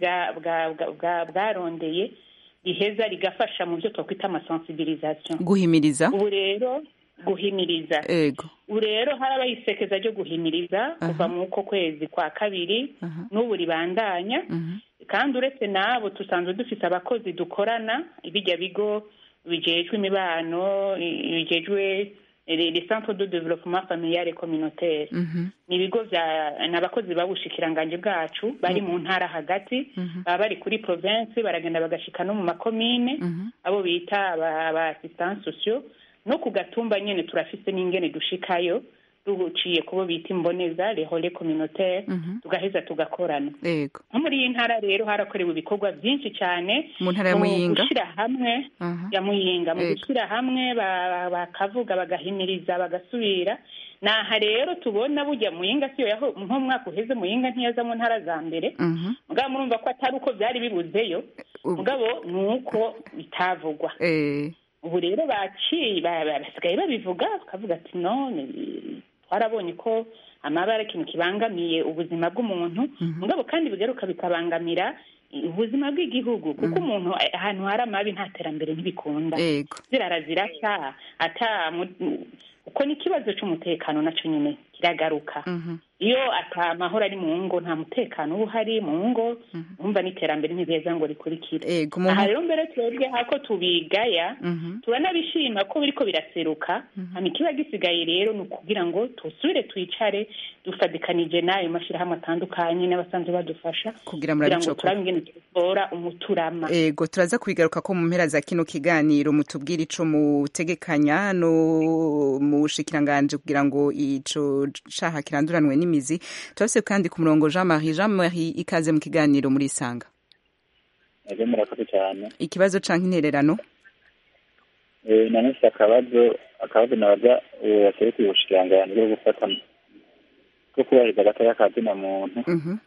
bwarondeye riheza rigafasha mu byo twakwita amasensibilisation guhimiriza ubu rero guhimiriza ego ubu rero harabaye isekeza ryo guhimiriza kuva mu uko kwezi kwa kabiri n'ubu ribandanya kandi uretse nabo tusanzwe dufite abakozi dukorana ibijya bigo bijejwe imibano bijejwe les centres de développement familial et communautaire ni ibigo vya n'abakozi babushikiranganje bwacu bari mu ntara hagati baba bari kuri province baragenda bagashika no mu makomine abo bita aba assistants sociaux no ku gatumba nyene turafise n'ingene dushikayo duciye kubo bita imboneza les relais communautaires tugaheza tugakorana yego nko muri iyi ntara rero harakorewe ibikorwa byinshi cyane mu ntara ya Muyinga gushira hamwe ya Muyinga mu gushira hamwe bakavuga bagahimiriza bagasubira naha rero tubona bujya Muyinga siyo yaho nko mwaka uheze Muyinga ntiyaza mu ntara za mbere mugabo murumva ko atari uko byari bibuzeyo mugabo nuko bitavugwa eh ubu rero baciye basigaye babivuga bakavuga ati none twarabonye ko amabara ikintu kibangamiye ubuzima bw'umuntu mugabo kandi bigaruka bikabangamira ubuzima bw'igihugu kuko umuntu ahantu hari amabi nta terambere ntibikunda zirara zirashya ata uko ni ikibazo cy'umutekano nacyo nyine kiragaruka iyo ata mahoro ari mu ngo nta mutekano uba uhari mu ngo umva n'iterambere ntibeza ngo rikurikire aha rero mbere twebwe hako tubigaya turanabishima ko biriko biraseruka hama ikiba gisigaye rero ni ukugira ngo tusubire twicare dufadikanije n'ayo mashyirahamwe atandukanye n'abasanzwe badufasha kugira ngo turabe ingene tubora umuturama ego turaza kubigaruka ko mu mpera za kino kiganiro mutubwire ico mutegekanya no mu bushikiranganje kugira ngo ico caha kiranduranwe n'imizi turase kandi ku murongo Jean Marie Jean Marie ikaze mu kiganiro muri Isanga ego murakoze cyane ikibazo canke intererano eh nanese akabazo akabazo nabaga yaseretse ubushikiranganje bwo gufata bwo kubahiriza agateka ka zina muntu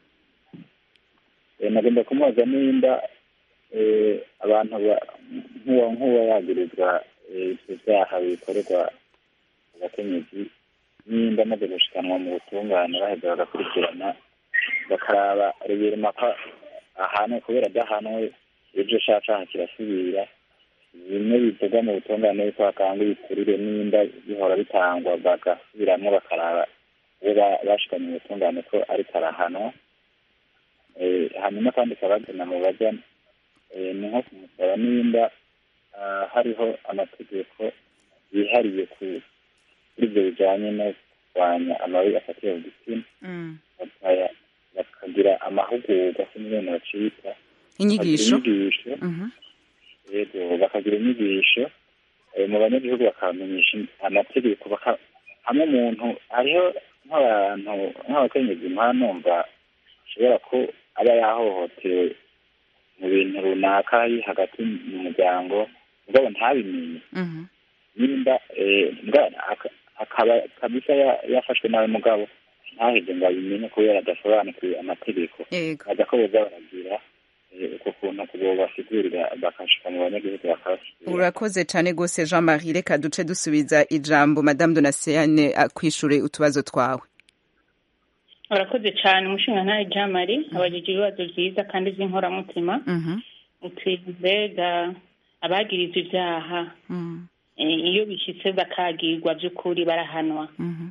nagomba kumubaza nimba abantu nk'uwo nk'uwo yagirizwa ibyo byaha bikorerwa abakenyezi nimba amaze gushikanwa mu butungane baheza bagakurikirana bakaraba rubirima ko ahanwe kubera adahanwe ibyo cacaha kirasubira bimwe bivugwa mu butungane yuko hakanga ibiturire nimba bihora bitangwa bagasubiramwo bakaraba uwo bashikanye mu butungane ko ariko arahanwa. Hanyuma kandi kabagena mu baja ni nko kumusaba nimba hariho amategeko yihariye kuri ibyo bijanye no kurwanya amabi afatiye ku gitsina bakagira amahugurwa kumwene bacita inyigisho yego bakagira inyigisho mu banyagihugu bakamenyesha amategeko hamwe umuntu hariho nk'abantu nk'abakenyezi mpanumva ashobora ko aba yahohotewe mu bintu runaka hagati mu muryango mugabo ntabimenye nimba akaba kabisa yafashwe nawe mugabo ntaheze ngo abimenye kubera adasobanukiwe amategeko aza ko boza baragira uko kuntu kubo basigurira bakashika mu banyagihugu bakabashikira. Urakoze cane gose Jean Marie, reka duce dusubiza ijambo Madame Donatien akwishure utubazo twawe. Urakoze cyane umushingantahe Jean Marie abajije ibibazo byiza kandi vy'inkoramutima. Utwibega abagirizwa ivyaha iyo bishitse bakagirwa by'ukuri barahanwa.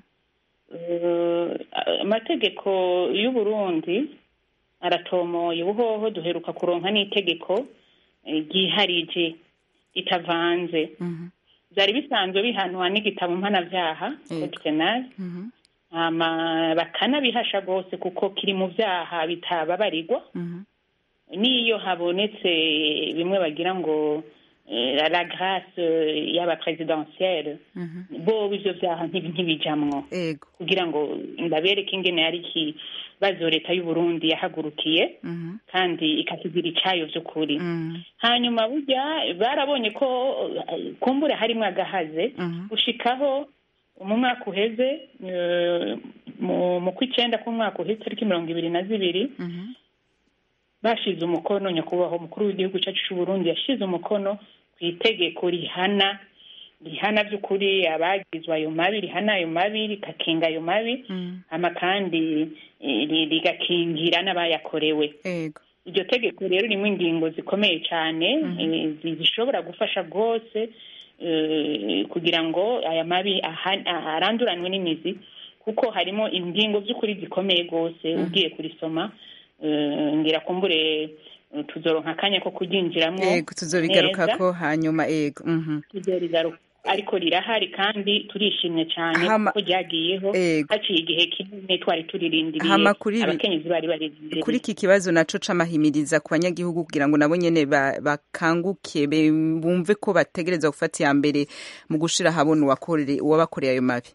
Amategeko y'u Burundi aratomoye ubuhoho duheruka kuronka n'itegeko ryiharije ritavanze. Byari bisanzwe bihanwa n'igitabo mpanavyaha code penal bakanabihasha rwose kuko kiri mu vyaha bitababarirwa. Niyo habonetse bimwe bagira ngo la grâce y'aba présidentielle bo ivyo vyaha ntibijamwo kugira ngo ndabereke ingene yari kibazo leta y'u Burundi yahagurukiye kandi ikakigira icayo vy'ukuri. Hanyuma burya barabonye ko kumbura harimwo agahaze gushikaho mu mwaka uheze mu kw'icenda k'umwaka uheze tariki mirongo ibiri na zibiri bashize umukono nyakubahwa umukuru w'igihugu cyacu cy'u Burundi yashize umukono ku itegeko rihana rihana by'ukuri abagizwe ayo mabi rihana ayo mabi rikakinga ayo mabi ama kandi rigakingira n'abayakorewe. Iryo tegeko rero rimwe ingingo zikomeye cyane zishobora gufasha rwose kugira ngo aya mabi aranduranwe n'imizi kuko harimo ingingo by'ukuri zikomeye rwose ugiye kurisoma ngira kumbure tuzoronka akanya ko kuginjiramwo yego tuzobigaruka ko hanyuma yego mhm tuzorigaruka ariko rirahari kandi turishimye cyane ko ryagiyeho haciye igihe kinini twari turirindiriye abakenyezi bari barindiriye kuri iki kibazo naco camahimiriza ku banyagihugu kugira ngo nabo nyene bakanguke bumve ko bategereza gufata ya mbere mu gushira habona uwakoreye uwabakoreye ayo mabi.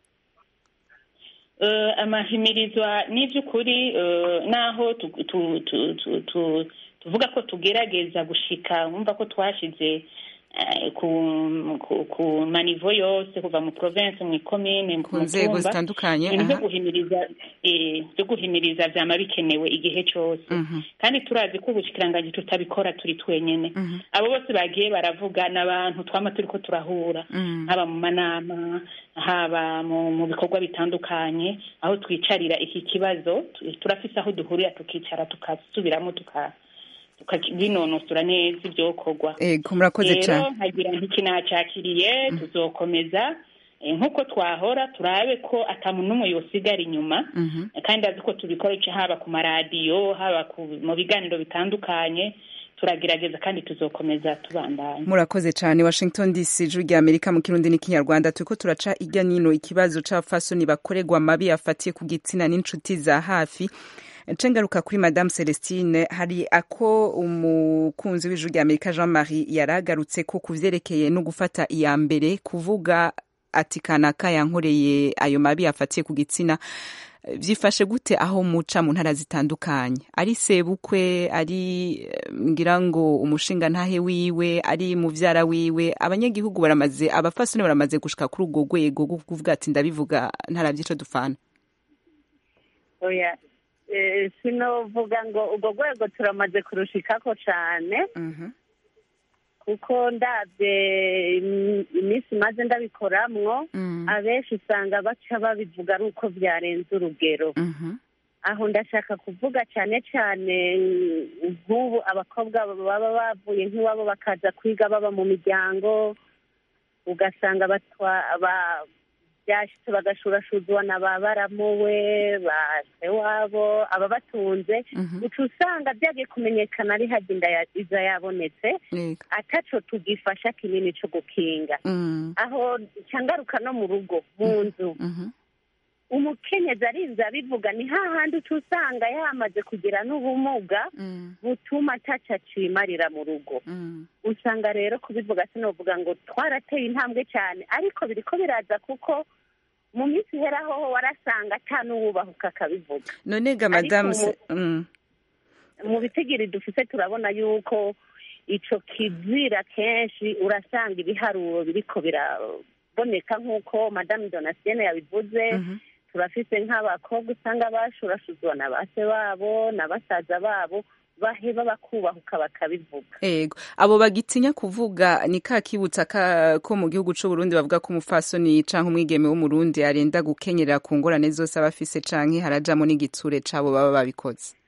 Uh, amahimirizwa n'ivyukuri uh, naho tu, tu, tu, tu, tu, tuvuga ko tugerageza gushika umva ko twashize uh, ku, ku, ku manivo yose kuva mu province mu commune mu nzego zitandukanye byo guhimiriza eh byo guhimiriza vyama bikenewe igihe cyose uh -huh. kandi turazi ko ubushikiranganje tutabikora turi twenyene uh -huh. abo bose bagiye baravuga n'abantu twama turiko turahura uh -huh. haba mu manama haba mu bikorwa bitandukanye aho twicarira iki kibazo turafise aho duhurira tukicara tukasubiramo tuka tukabinonosura neza ibyo kogwa. Ego murakoze cyane. Rero hagira ntikinacakiriye mm. tuzokomeza e, nkuko twahora turabe ko atamunumwe yosigara inyuma mm -hmm. kandi aziko tubikora haba ku maradiyo haba mu biganiro bitandukanye turagerageza kandi tuzokomeza tubandanye. Murakoze cyane. Washington D C ijwi rya Amerika mu Kirundi n'ikinyarwanda turiko turaca irya nino ikibazo c'abafasoni bakorerwa mabi afatiye ku gitsina n'inshuti za hafi. Cengaruka kuri Madame Celestine, hari ako umukunzi w'ijwi rya Amerika Jean Marie yaragarutse ko kuvyerekeye no gufata iya mbere kuvuga ati kanaka yankoreye ayo mabi afatiye ku gitsina vyifashe gute aho muca mu ntara zitandukanye, ari sebukwe, ari ngira ngo umushinga ntahe wiwe, ari mu vyara wiwe, abanyagihugu baramaze abafasoni baramaze gushika kuri ubwo rwego rwo kuvuga ati ndabivuga ntaravyico dufana. oya eh, sinovuga ngo ubwo rwego turamaze kurushikako cane kuko ndabye imi- iminsi maze ndabikoramwo abenshi usanga baca babivuga ari uko byarenze urugero aho ndashaka kuvuga cyane cyane nk'ubu abakobwa baba bavuye nk'iwabo bakaza kwiga baba mu miryango ugasanga batwa ba- byashitse bagashurashuzwa na ba baramuwe ba se wabo ababatunze uca usanga byagiye kumenyekana ari harya inda ya- iza yabonetse ataco tugifasha kinini co gukinga aho nca ngaruka no mu rugo mu nzu umukenyezi arinze abivuga ni hahandi uca usanga yamaze kugira n'ubumuga butuma ataco acimarira mu rugo usanga rero kubivuga sinovuga ngo twarateye intambwe cyane ariko biriko biraza kuko mu minsi iheraho warasanga ata n'uwubahuka akabivuga none ga Ariko madamu mu- se- mm. mu bitigiri dufise turabona yuko ico kizira kenshi urasanga ibiharuro biriko biraboneka nk'uko madame Donatienne yabivuze turafise nk'abakobwa usanga bashurashuzwa na base babo na basaza babo baheba bakubahuka bakabivuga Ego abo bagitinya kuvuga ni ka kibutsa ka ko mu gihugu c'u Burundi bavuga ko umufasoni canke umwigeme wo mu Burundi arenda gukenyera ku ngorane zose abafise canke harajamo n'igitsure cabo baba babikoze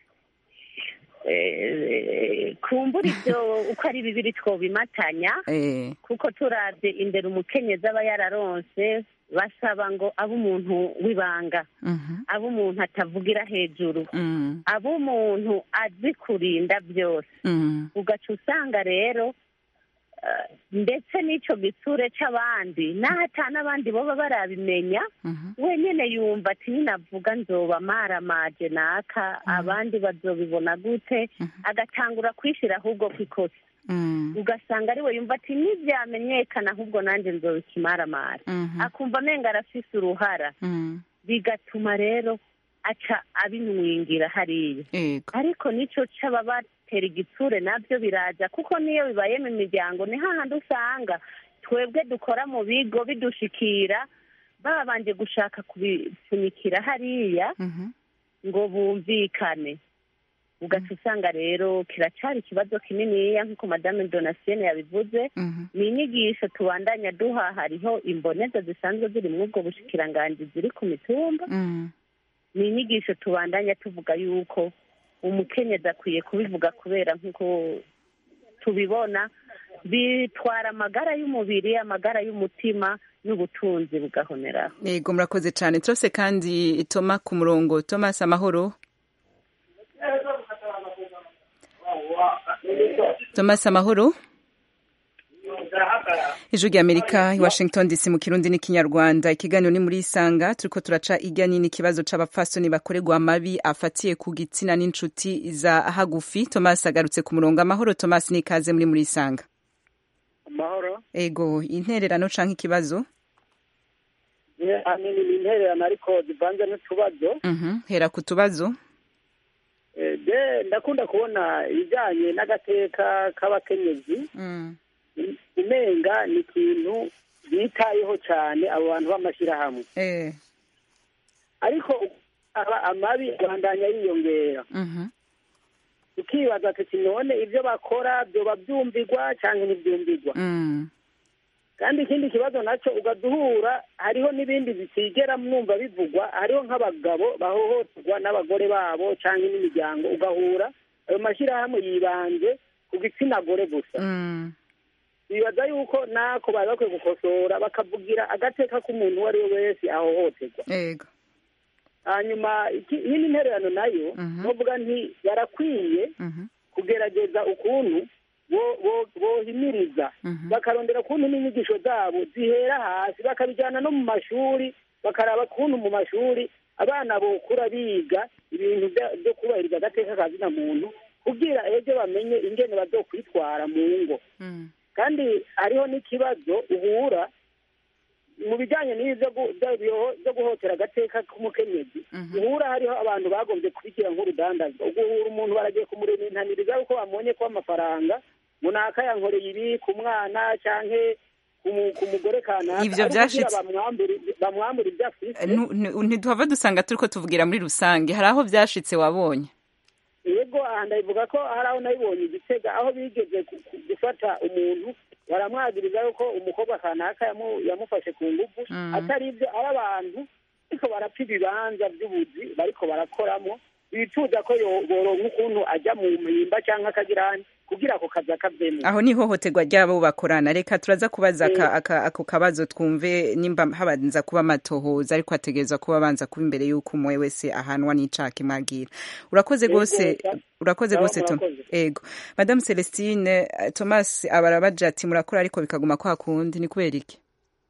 Eh, kumbura ibyo uko ari bibiri twobimatanya eh kuko turavye imbere umukenyezi aba yararonse basaba ngo abe umuntu w'ibanga abe umuntu atavugira hejuru abe umuntu azi kurinda byose ugaca usanga rero eh, ndetse n'ico gitsure c'abandi naho ata n'abandi boba barabimenya wenyene yumva ati ninavuga nzoba maramaje naka abandi bazobibona gute agatangura kwishira ahubwo kwikosa ugasanga ari we yumva ati nivyamenyekana ahubwo nanjye nzoba ikimaramara akumva amenga arafise uruhara bigatuma rero aca abinwingira hariya ariko nico c'aba batera igitsure navyo biraza kuko niyo bibaye mu miryango ni hahandi usanga twebwe dukora mu bigo bidushikira babanje gushaka kubipfunyikira hariya ngo bumvikane ugaca usanga rero kiracari ikibazo kininiya nk'uko madame Donatienne yabivuze ni inyigisho tubandanya duha hariho imboneza zisanzwe ziri muri ubwo bushikiranganji ziri ku mitumba ni inyigisho tubandanya tuvuga yuko umukenyezi akwiye kubivuga kubera nk'uko tubibona bitwara amagara y'umubiri amagara y'umutima n'ubutunzi bugahoneraho Ego murakoze cyane turose kandi Toma ku murongo Thomas amahoro Thomas amahoro Ijwi rya Amerika i Washington D C mu Kirundi n'ikinyarwanda ikiganiro ni muri Isanga turiko turaca irya nini ikibazo c'abapfasoni bakorerwa amabi afatiye ku gitsina n'inshuti za hagufi Thomas agarutse ku murongo amahoro Thomas ni kaze muri muri Isanga amahoro Ego intererano canke ikibazo ni intererano ariko zivanze n'utubazo Mhm hera ku tubazo je ndakunda kubona ibijanye n'agateka k'abakenyezi umenga ni ikintu bitayeho cyane abo bantu b'amashyirahamwe ariko aba amabi abandanya yiyongera ukibaza ati none ibyo bakora byoba byumvigwa cyangwa ntibyumvigwa kandi ikindi kibazo nacyo ugaduhura hariho n'ibindi bitigera mwumva bivugwa hariho nk'abagabo bahohoterwa n'abagore babo cyangwa n'imiryango ugahura ayo mashyirahamwe yibanze ku gitsina gore gusa bibaza yuko nako bari bakwiye gukosora bakavugira agateka k'umuntu uwo ari we wese ahohoterwa hanyuma iyindi ntererano nayo novuga nti barakwiye kugerageza ukuntu bohimiriza bakarondera ukuntu n'inyigisho zabo zihera hasi bakabijyana no mu mashuri bakaraba ukuntu mu mashuri abana bokura biga ibintu byo kubahiriza agateka ka zina muntu kugira ejo bamenye ingene bazokwitwara mu ngo kandi hariho n'ikibazo uhura mu bijyanye n'ibyo byo guhotera agateka k'umukenyezi uhura hariho abantu bagombye kubigira nk'urudandazwa uguhura umuntu baragiye kumurementaniriza kuko bamubonye ko amafaranga runaka yankoreye ibi ku mwana cyangwa ku ku mugore kanaka ivyo vyashitse bamwambura ibyo afite. Ntiduhava dusanga turiko tuvugira muri rusange, hari aho vyashitse wabonye? Yego, aha ndabivuga ko hari aho nabibonye Igitega, aho bigeze gufata umuntu baramwagiriza yuko umukobwa kanaka yamufashe ku ngufu, atari ibyo ari abantu ariko barapfa ibibanza by'ubuzi bariko barakoramo, bifuza ko boronka ukuntu ajya mu mpimba cyangwa akagirani kugira ako kazi akavyemera. Aho ni ihohoterwa ryabo bakorana. Reka turaza kubaza ako kabazo twumve nimba habanza kuba amatohoza, ariko ategerezwa kuba abanza kuba imbere y'uko umwe wese ahanwa n'icaha kimwagira. Urakoze gose, urakoze gose Tom. Ego, Madame Celestine, Thomas abarabaje ati murakora ariko bikaguma kwa kundi, ni kubera iki?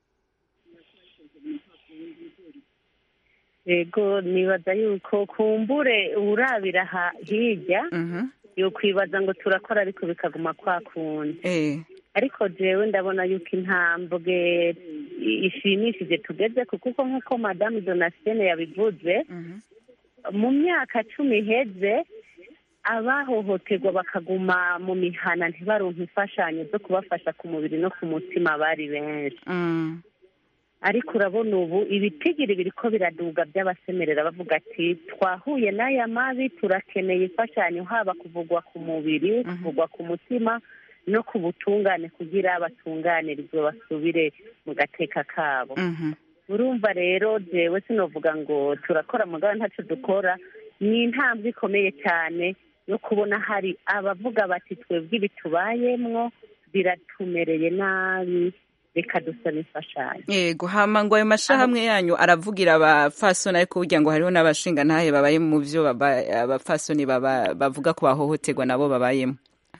Ego, nibaza yuko kumbure urabira hirya yo kwibaza ngo turakora ariko bikaguma kwa kundi. Eh. Ariko jewe ndabona yuko intambwe ishimishije tugeze kuko nk'uko Madame Donatien yabivuze, mu myaka cumi iheze abahohoterwa bakaguma mu mihana ntibaronke imfashanyo zo kubafasha ku mubiri no ku mutima bari benshi. Ariko urabona ubu ibitigiri biriko biraduga by'abasemerera bavuga ati twahuye n'aya mabi turakeneye imfashanyo, haba kuvugwa ku mubiri, kuvugwa ku mutima no ku butungane kugira batunganirizwe basubire mu gateka kabo. Urumva rero jewe sinovuga ngo turakora mugabo ntacyo dukora, ni intambwe ikomeye cyane yo kubona hari abavuga bati twebwe ibi tubayemwo biratumereye nabi, reka dusaba imfashanyo. Yego, hama ngo ayo mashahamwe yanyu aravugira abafasoni, ariko burya ngo hariho n'abashinga ntahe babaye mu vyo abafasoni bavuga ko bahohoterwa nabo babayemo.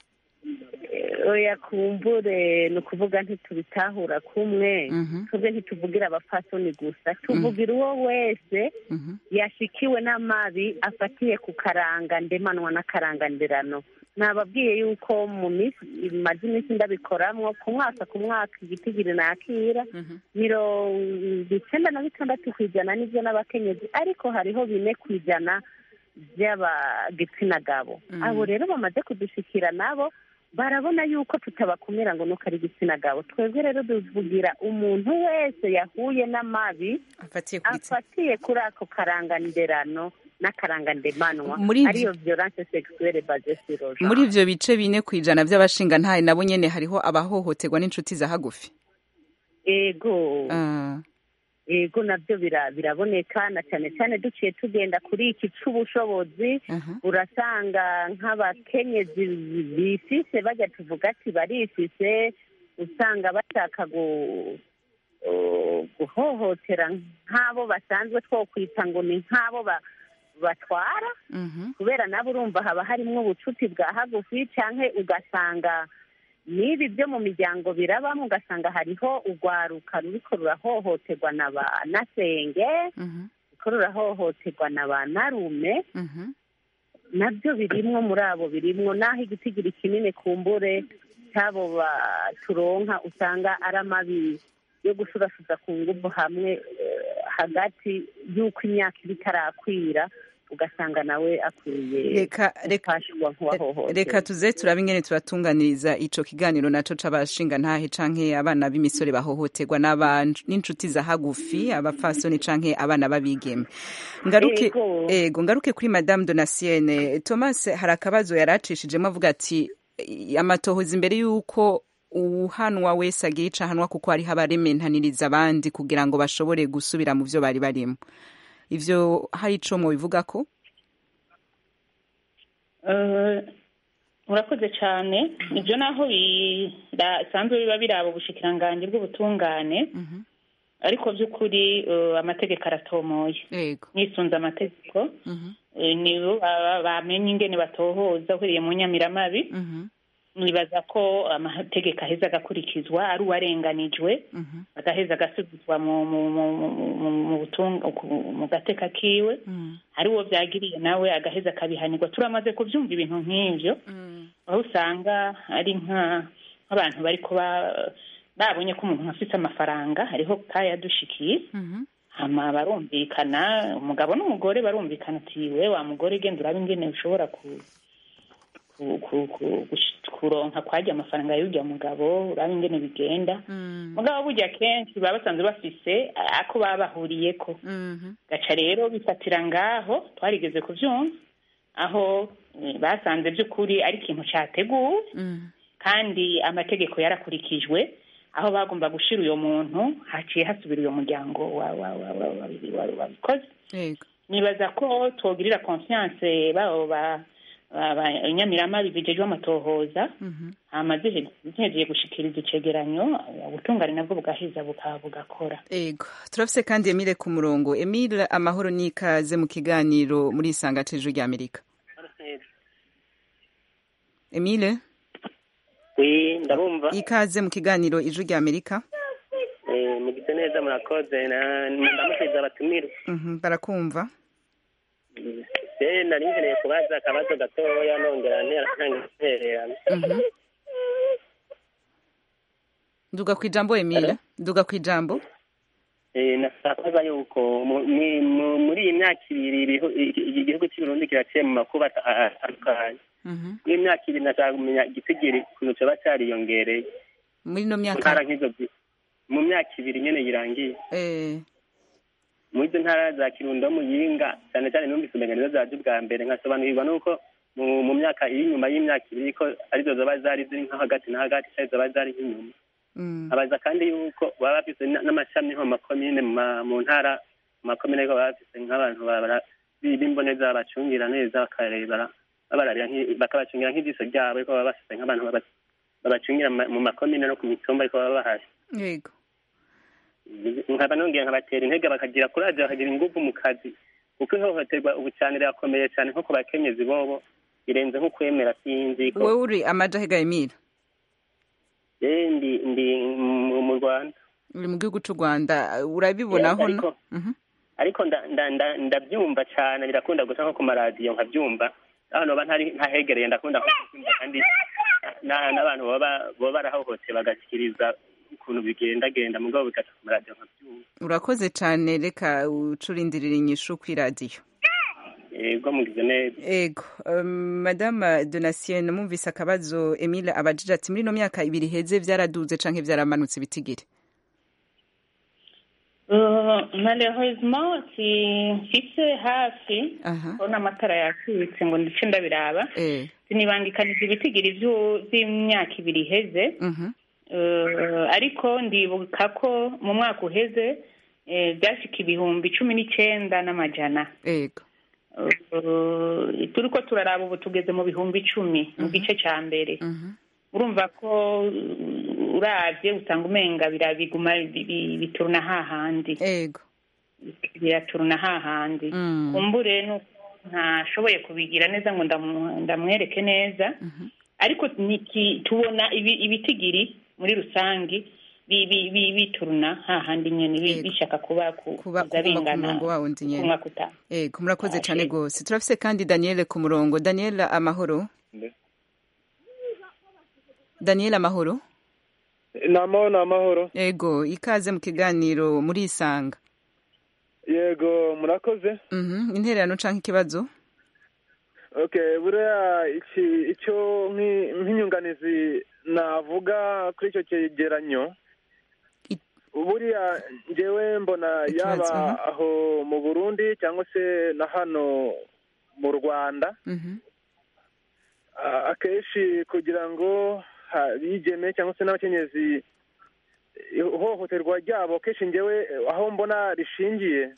Oya kumbure ni ukuvuga ntitubitahura kumwe, twebwe ntituvugira abafasoni gusa, tuvugira uwo wese yashikiwe n'amabi afatiye ku karanga ndemanwa n'akarangandirano. Nababwiye yuko mu minsi imaze iminsi ndabikoramwo ku mwaka ku mwaka igitigiri nakira mirongo icenda na bitandatu kw'ijana n'ivyo n'abakenyezi, ariko hariho bine kw'ijana vy'abagitsina gabo. Abo rero bamaze kudushikira nabo barabona yuko tutabakumira ngo nuko ari igitsina gabo. Twebwe rero duvugira umuntu wese yahuye n'amabi afatiye kuri ako karanganderano n'akarangandemanwa, ariyo violence sexuelle basée sur le genre. Muri ivyo bice bine kwijana vy'abashinga ntahe nabo nyene hariho abahohoterwa n'inshuti za hagufi. Ego. Uh. Ego navyo biraboneka na cyane cyane duciye tugenda kuri iki c'ubushobozi. Uh-huh. Urasanga nk'abakenyezi bifise bajya tuvuga ati barifise, usanga bashaka guhohotera nk'abo basanzwe two kwita ngo ni nk'abo batwara. Kubera nabo urumva haba harimwo ubucuti bwa hagufi, canke ugasanga n'ibi byo mu miryango birabamo, ugasanga hariho urwaruka ruriko rurahohoterwa na ba nasenge, ruriko rurahohoterwa na ba narume, nabyo birimwo muri abo birimwo, naho igitigiri kinini kumbure cyabo turonka usanga ari amabi yo gushurashuza ku nguvu hamwe hagati y'uko imyaka iba itarakwira, ugasanga nawe akwiye gufashwa nk'uwahohoterwa. Reka tuze turabe ingene turatunganiriza ico kiganiro naco c'abashinga ntahe canke abana b'imisore bahohoterwa n'inshuti za hagufi, abafasoni canke abana b'abigeme. Ngaruke ego ngaruke kuri Madame Donatien. Thomas hari akabazo yaracishijemo avuga ati amatohoza imbere y'uko uhanwa wese agira icahanwa, kuko hariho abarementaniriza abandi kugira ngo bashobore gusubira mu vyo bari barimo. Ivyo hari ico mu bivuga ko? Uh, urakoze cyane. Ivyo naho bisanzwe biba birabo ubushikiranganje bw'ubutungane, uh-huh. Ariko vy'ukuri uh, amategeko aratomoye. Yego. Nisunze amategeko, uh-huh. uh, nibo bamenye ingene batohoza uhiriye mu nyamiramabi. Uh-huh. Nibaza ko amategeko aheza agakurikizwa, ari uwarenganijwe agaheza agasubizwa mu mu butunga mu gateka kiwe, ari uwo byagiriye nawe agaheza akabihanirwa. Turamaze kuvyumva ibintu nk'ivyo, aho usanga ari nk'abantu bari kuba babonye ko umuntu afite amafaranga, hariho kaya dushikiye, hama barumvikana, umugabo n'umugore barumvikana ati we wa mugore genda urabe ingene ushobora ku kuronka kwajya amafaranga y'urya mugabo uraba ingene bigenda mugabo burya kenshi baba basanzwe bafise ako baba bahuriyeko gaca rero bifatira ngaho twarigeze kuvyumva aho basanze by'ukuri ari ikintu cyateguwe kandi amategeko yarakurikijwe aho bagomba gushira uyo muntu haciye hasubira uyo muryango wabikoze nibaza ko twogirira confiance babo ba inyamirama bibijejwe amatohoza amaze zihejeje gushikiriza icegeranyo ubutungane nabwo bugaheza bugakora. Ego turafise kandi Emile ku murongo. Emile, amahoro n'ikaze mu kiganiro muri Isanga Tejo rya Amerika. Emile? Oui, ndabumva. Ikaze mu kiganiro Ijwi rya Amerika. Eh, mugite neza murakoze na ndamukiza abatumire. Mhm, barakumva. Eh, nari nkeneye kubaza akabazo gatoya nongera ntera ntangererana. Mhm. Nduga kwijambo Emile, nduga kwijambo. Eh, nasabaza yuko muri iyi myaka ibiri igihugu cy'u Burundi kiraciye mu makuba atandukanye. Mhm. Muri myaka ibiri nashaka kumenya igitigiri kuntu cyo bacariyongereye. Muri no myaka mu myaka ibiri nyene yirangiye. Eh. Muri izo ntara za Kirundo Muyinga cyane cyane numvise umenganizo zaje bwa mbere nkasobanurirwa nuko mu myaka iri nyuma y'imyaka ibiri ko arizo zaba zari ziri nka hagati na hagati cyane zaba zari inyuma. Abaza kandi yuko baba bafise n'amashami nko makomine mu ntara makomine ko baba bafise nk'abantu babara bimboneza bacungira neza bakarebara babararira bakabacungira nk'idiso ryabo ko baba bafise nk'abantu babacungira mu makomine no ku mitumba ko baba bahari. Yego. Nkaba nongera nkabatera intege bakagira kuraje bakagira ingufu mu kazi kuko ihohoterwa ubu cyane rirakomeye cyane nko ku bakenyezi bobo irenze nko kwemera sinzi ko wewe uri amaja hega Emile. Eh ndi ndi mu Rwanda. Uri mu gihugu cy'u Rwanda urabibona aho no? Mhm. Ariko ndabyumva cyane birakunda gusa nko ku maradiyo nkabyumva aho no ntari ntahegereye ndakunda kumva kandi n'abantu baba baba barahohoteye bagashikiriza ukuntu bigenda genda mugabo bikaca ku maradiyo nkabyumva. Urakoze cyane reka ucurindirira inyishu ku radio. Ego mugize neza. Ego um, Madame Donatien mumvise akabazo Emile abajije ati muri no myaka ibiri heze vyaraduze canke vyaramanutse bitigire. Uh, malheureusement si mfise hafi ona amatara yakitse ngo ndice ndabiraba eh sinibangikanije ibitigiri vy'imyaka ibiri heze. Mhm. Uh, ariko ndibuka ko mu mwaka uheze eh, byashika ibihumbi cumi n'icenda n'amajana. Ego. Uh, turiko turaraba ubu tugeze mu bihumbi icumi mu gice ca mbere. Urumva ko uravye usanga umenga birabiguma bituruna hahandi. Ego. Biraturuna hahandi. Kumbure no ntashoboye kubigira neza ngo ndamwereke neza. Ariko niki tubona ibitigiri muri rusangi bituruna hahandi nyene bishaka kuba kuzabingana kumwa kuta. Eh kumurakoze cyane gose. Turafise kandi Daniel ku murongo. Daniel amahoro. Daniel amahoro. Namahoro namahoro. Ego ikaze mu kiganiro muri Isanga. Yego murakoze. Mhm intererano canke ikibazo? Okay, buriya iki icyo nk'inyunganizi navuga kuri icyo cyegeranyo buriya njyewe mbona yaba aho mu Burundi cyangwa se na hano mu Rwanda akenshi kugira ngo bigeme cyangwa se n'abakenyezi ihohoterwa ryabo kenshi njyewe aho mbona rishingiye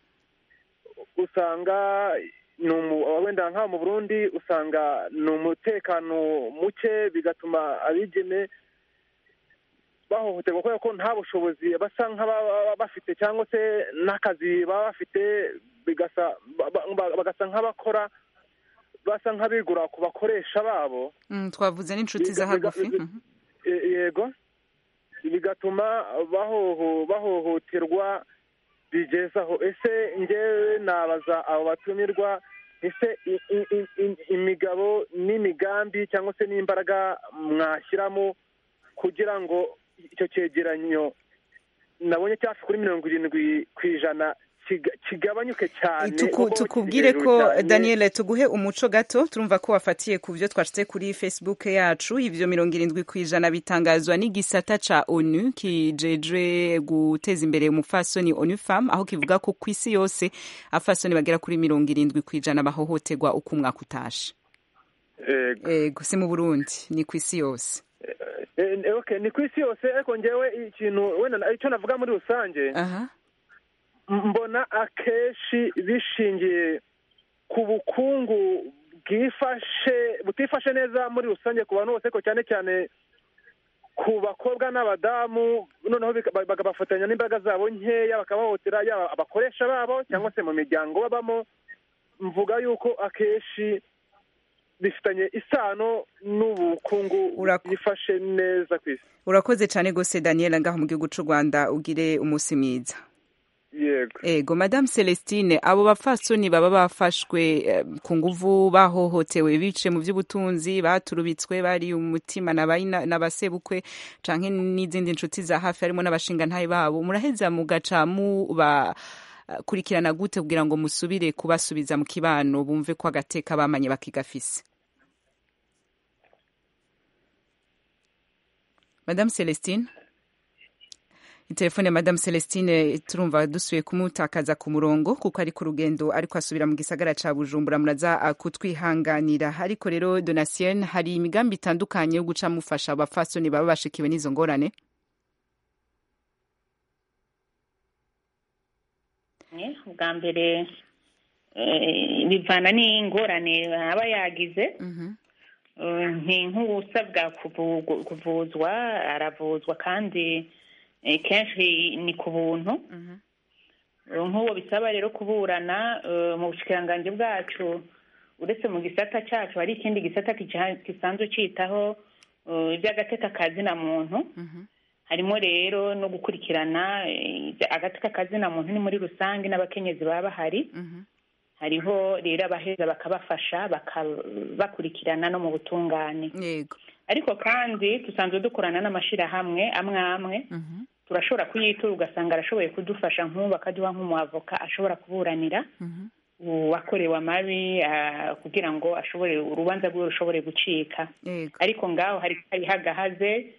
usanga wenda nka mu Burundi usanga ni umutekano muke bigatuma abigeme bahohoterwa kubera ko nta bushobozi basa nk'ababa bafite cyangwa se n'akazi baba bafite bagasa nk'abakora basa nk'abigura ku bakoresha babo. Twavuze n'inshuti za hagufi. Yego bigatuma bahohoterwa bigezaho. Ese njyewe nabaza abo batumirwa ese imigabo n'imigambi cyangwa se n'imbaraga mwashyiramo kugira ngo icyo cyegeranyo nabonye cyafi kuri mirongo irindwi ku ijana kigabanyuke cyane. Tukubwire ko Daniel tuguhe umuco gato, turumva ko wafatiye ku byo twashyize kuri Facebook yacu. Ivyo mirongo irindwi ku ijana bitangazwa n'igisata ca ONU kijejwe guteza imbere umufasoni ONU Femme, aho kivuga ko ku isi yose afasoni bagera kuri mirongo irindwi ku ijana bahohoterwa uko umwaka utashe. Ego si mu Burundi, ni ku isi yose. Okay, ni ku isi yose. Ariko ngewe ikintu wenda icyo navuga muri rusange, aha, mbona akenshi bishingiye ku bukungu bwifashe butifashe neza muri rusange ku bantu bose, ko cyane cyane ku bakobwa n'abadamu, noneho bagabafatanya n'imbaraga zabo nkeya bakabahotera, yaba abakoresha babo cyangwa se mu miryango babamo. Mvuga yuko akenshi bifitanye isano n'ubukungu bwifashe neza ku isi. Urakoze cyane gose Daniel, ngaho mu gihugu cy'u Rwanda, ugire umunsi mwiza. Yego. Ego Madame Celestine, abo bafasoni baba bafashwe eh, ku nguvu, bahohotewe bice mu by'ubutunzi, baturubitswe, bari umutima n'abasebukwe canke n'izindi nshuti za hafi, harimo n'abashinga ntaye babo, muraheza mugaca mu ba kurikirana gute kugira ngo musubire kubasubiza mu kibano, bumve ko agateka bamanye bakigafise? Madame Celestine, telefone ya Madame Celestine turumva dusuye kumutakaza ku murongo kuko ari ku rugendo ariko asubira mu gisagara ca Bujumbura, muraza kutwihanganira. Ariko rero Donatien, hari imigambi itandukanye yo guca mufasha abafasoni baba bashikiwe n'izo ngorane? Ubwa mbere bivana n'ingorane aba yagize. Nk'usabwa kuvuzwa aravuzwa, kandi kenshi ni ku buntu. Nk'uwo bisaba rero kuburana mu bushikiranganji bwacu, uretse mu gisata cyacu hari ikindi gisata gisanzwe citaho iby'agateka kazina muntu. Harimo rero no gukurikirana agateka kazina muntu ni muri rusange n'abakenyezi baba bahari. Hariho rero abaheza bakabafasha bakabakurikirana no mu butungane. Yego. Ariko kandi tusanzwe dukorana n'amashirahamwe amwe amwe. Turashobora kuyitura ugasanga arashoboye kudufasha, nk'ubu akaduha nk'umuavoka ashobora kuburanira uwakorewe amabi kugira ngo ashobore urubanza rwe rushobore gucika. Ariko ngaho hari hagahaze,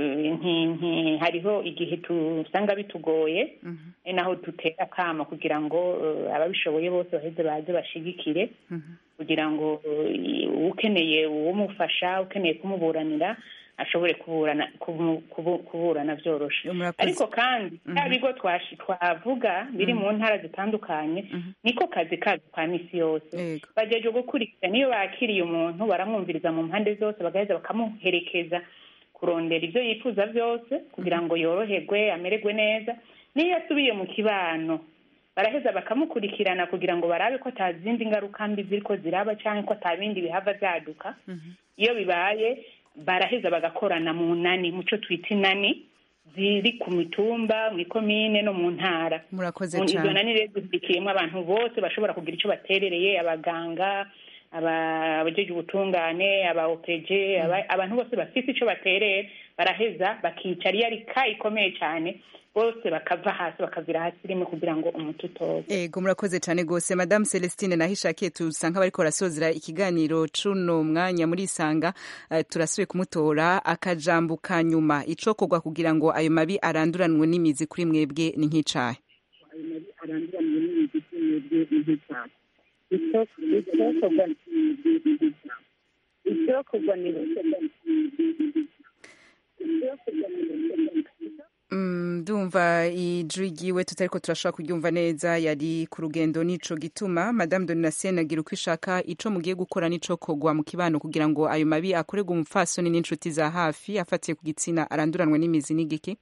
hariho igihe tusanga bitugoye, naho dutera akama kugira ngo ababishoboye bose baheze baze bashigikire, kugira ngo ukeneye uwumufasha, ukeneye kumuburanira ashobore kuburana kuburana byoroshe. Ariko kandi ya bigo twavuga biri mu ntara zitandukanye, niko kazi kazi kwa misi yose. Bajeje gukurikira, niyo bakiriye umuntu baramwumviriza mu mpande zose, bagaheza bakamuherekeza kurondera ibyo yifuza byose kugira ngo yoroherwe, amererwe neza. Niyo asubiye mu kibano baraheza bakamukurikirana kugira ngo barabe ko atazindi ngaruka mbi ziriko ziraba cyangwa ko atabindi bihava byaduka. Iyo bibaye baraheza bagakorana mu nani, muco twita inani ziri ku mitumba, mu ikomine no mu ntara. Murakoze cyane. Izo nani rero zikiyemo abantu bose bashobora kugira icyo baterereye, abaganga, abajeje ubutungane, aba O P G, abantu bose bafite icyo batereye, baraheza bakicara. Iyo ari ka ikomeye cyane bose bakava hasi bakavira hasi rimwe kugira ngo umuti utoze. Ego murakoze cyane gose Madame Celestine, nahishakiye tusanka bariko rasozera ikiganiro cuno mwanya muri Isanga. Uh, turasuye kumutora akajambo kanyuma icokorwa kugira ngo ayo mabi aranduranwe n'imizi kuri mwebwe ni nk'icahe? Ayo mabi aranduranwe n'imizi kuri mwebwe ni nk'icahe? Icokorwa icokorwa ni ndumva ijwi ryiwe tutariko turashobora kuryumva neza, yari ku rugendo. Nico gituma Madame Donatien agira uko ishaka ico mugiye gukora nico kogwa mu kibano kugira ngo ayo mabi akorerwe umupfasoni n'inshuti za hafi afatiye ku gitsina aranduranwe n'imizi n'igiki?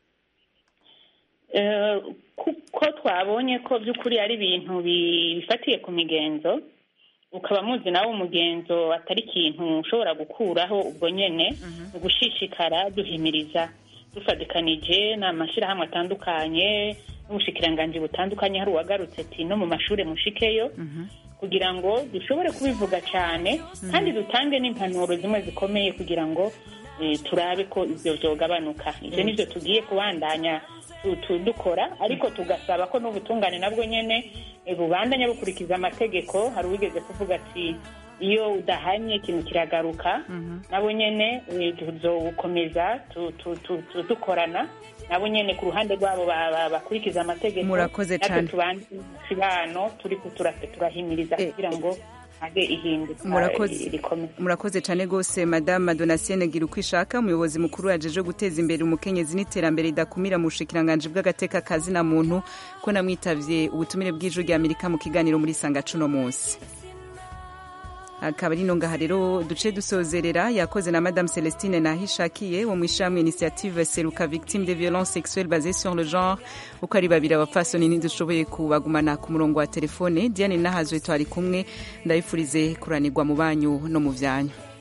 Kuko twabonye ko by'ukuri ari ibintu bifatiye ku migenzo, ukaba muzi nawe umugenzo atari ikintu ushobora gukuraho ubwo nyene, ugushishikara duhimiriza dufadikanije n'amashirahamwe atandukanye n'ubushikiranganji butandukanye. Hari uwagarutse ati no mu mashure mushikeyo, kugira ngo dushobore kubivuga cyane kandi dutange n'impanuro zimwe zikomeye kugira ngo turabe ko ivyo vyogabanuka. Ivyo nivyo tugiye kubandanya dukora ariko tugasaba ko n'ubutungane nabwo nyene bubandanya bukurikiza amategeko. Hari uwigeze kuvuga ati iyo udahanye ikintu kiragaruka. Nabo nyene tuzokomeza dukorana nabo nyene ku ruhande rwabo bakurikiza amategeko. Murakoze cyane. Tubano turi turahimiriza kugira ngo murakoze cyane rwose Madame Donatienne Girukwishaka, umuyobozi mukuru yajeje guteza imbere umukenyezi n'iterambere ridakumira mu bushikiranganje bw'agateka kazi na muntu, ko namwitavye ubutumire bw'ijwi rya Amerika mu kiganiro muri Sanga cuno munsi. Akaba ari nonga rero duce dusozerera. Yakoze na Madame Celestine Nahishakiye wo mwishami initiative Seruka victime de violences sexuelles basées sur le genre, uko ari babiri abapfasoni ntidushoboye kubagumana ku murongo wa telefone. Diane Nahazwe twari kumwe, ndabifurize kuranirwa mu banyu no mu vyanyu.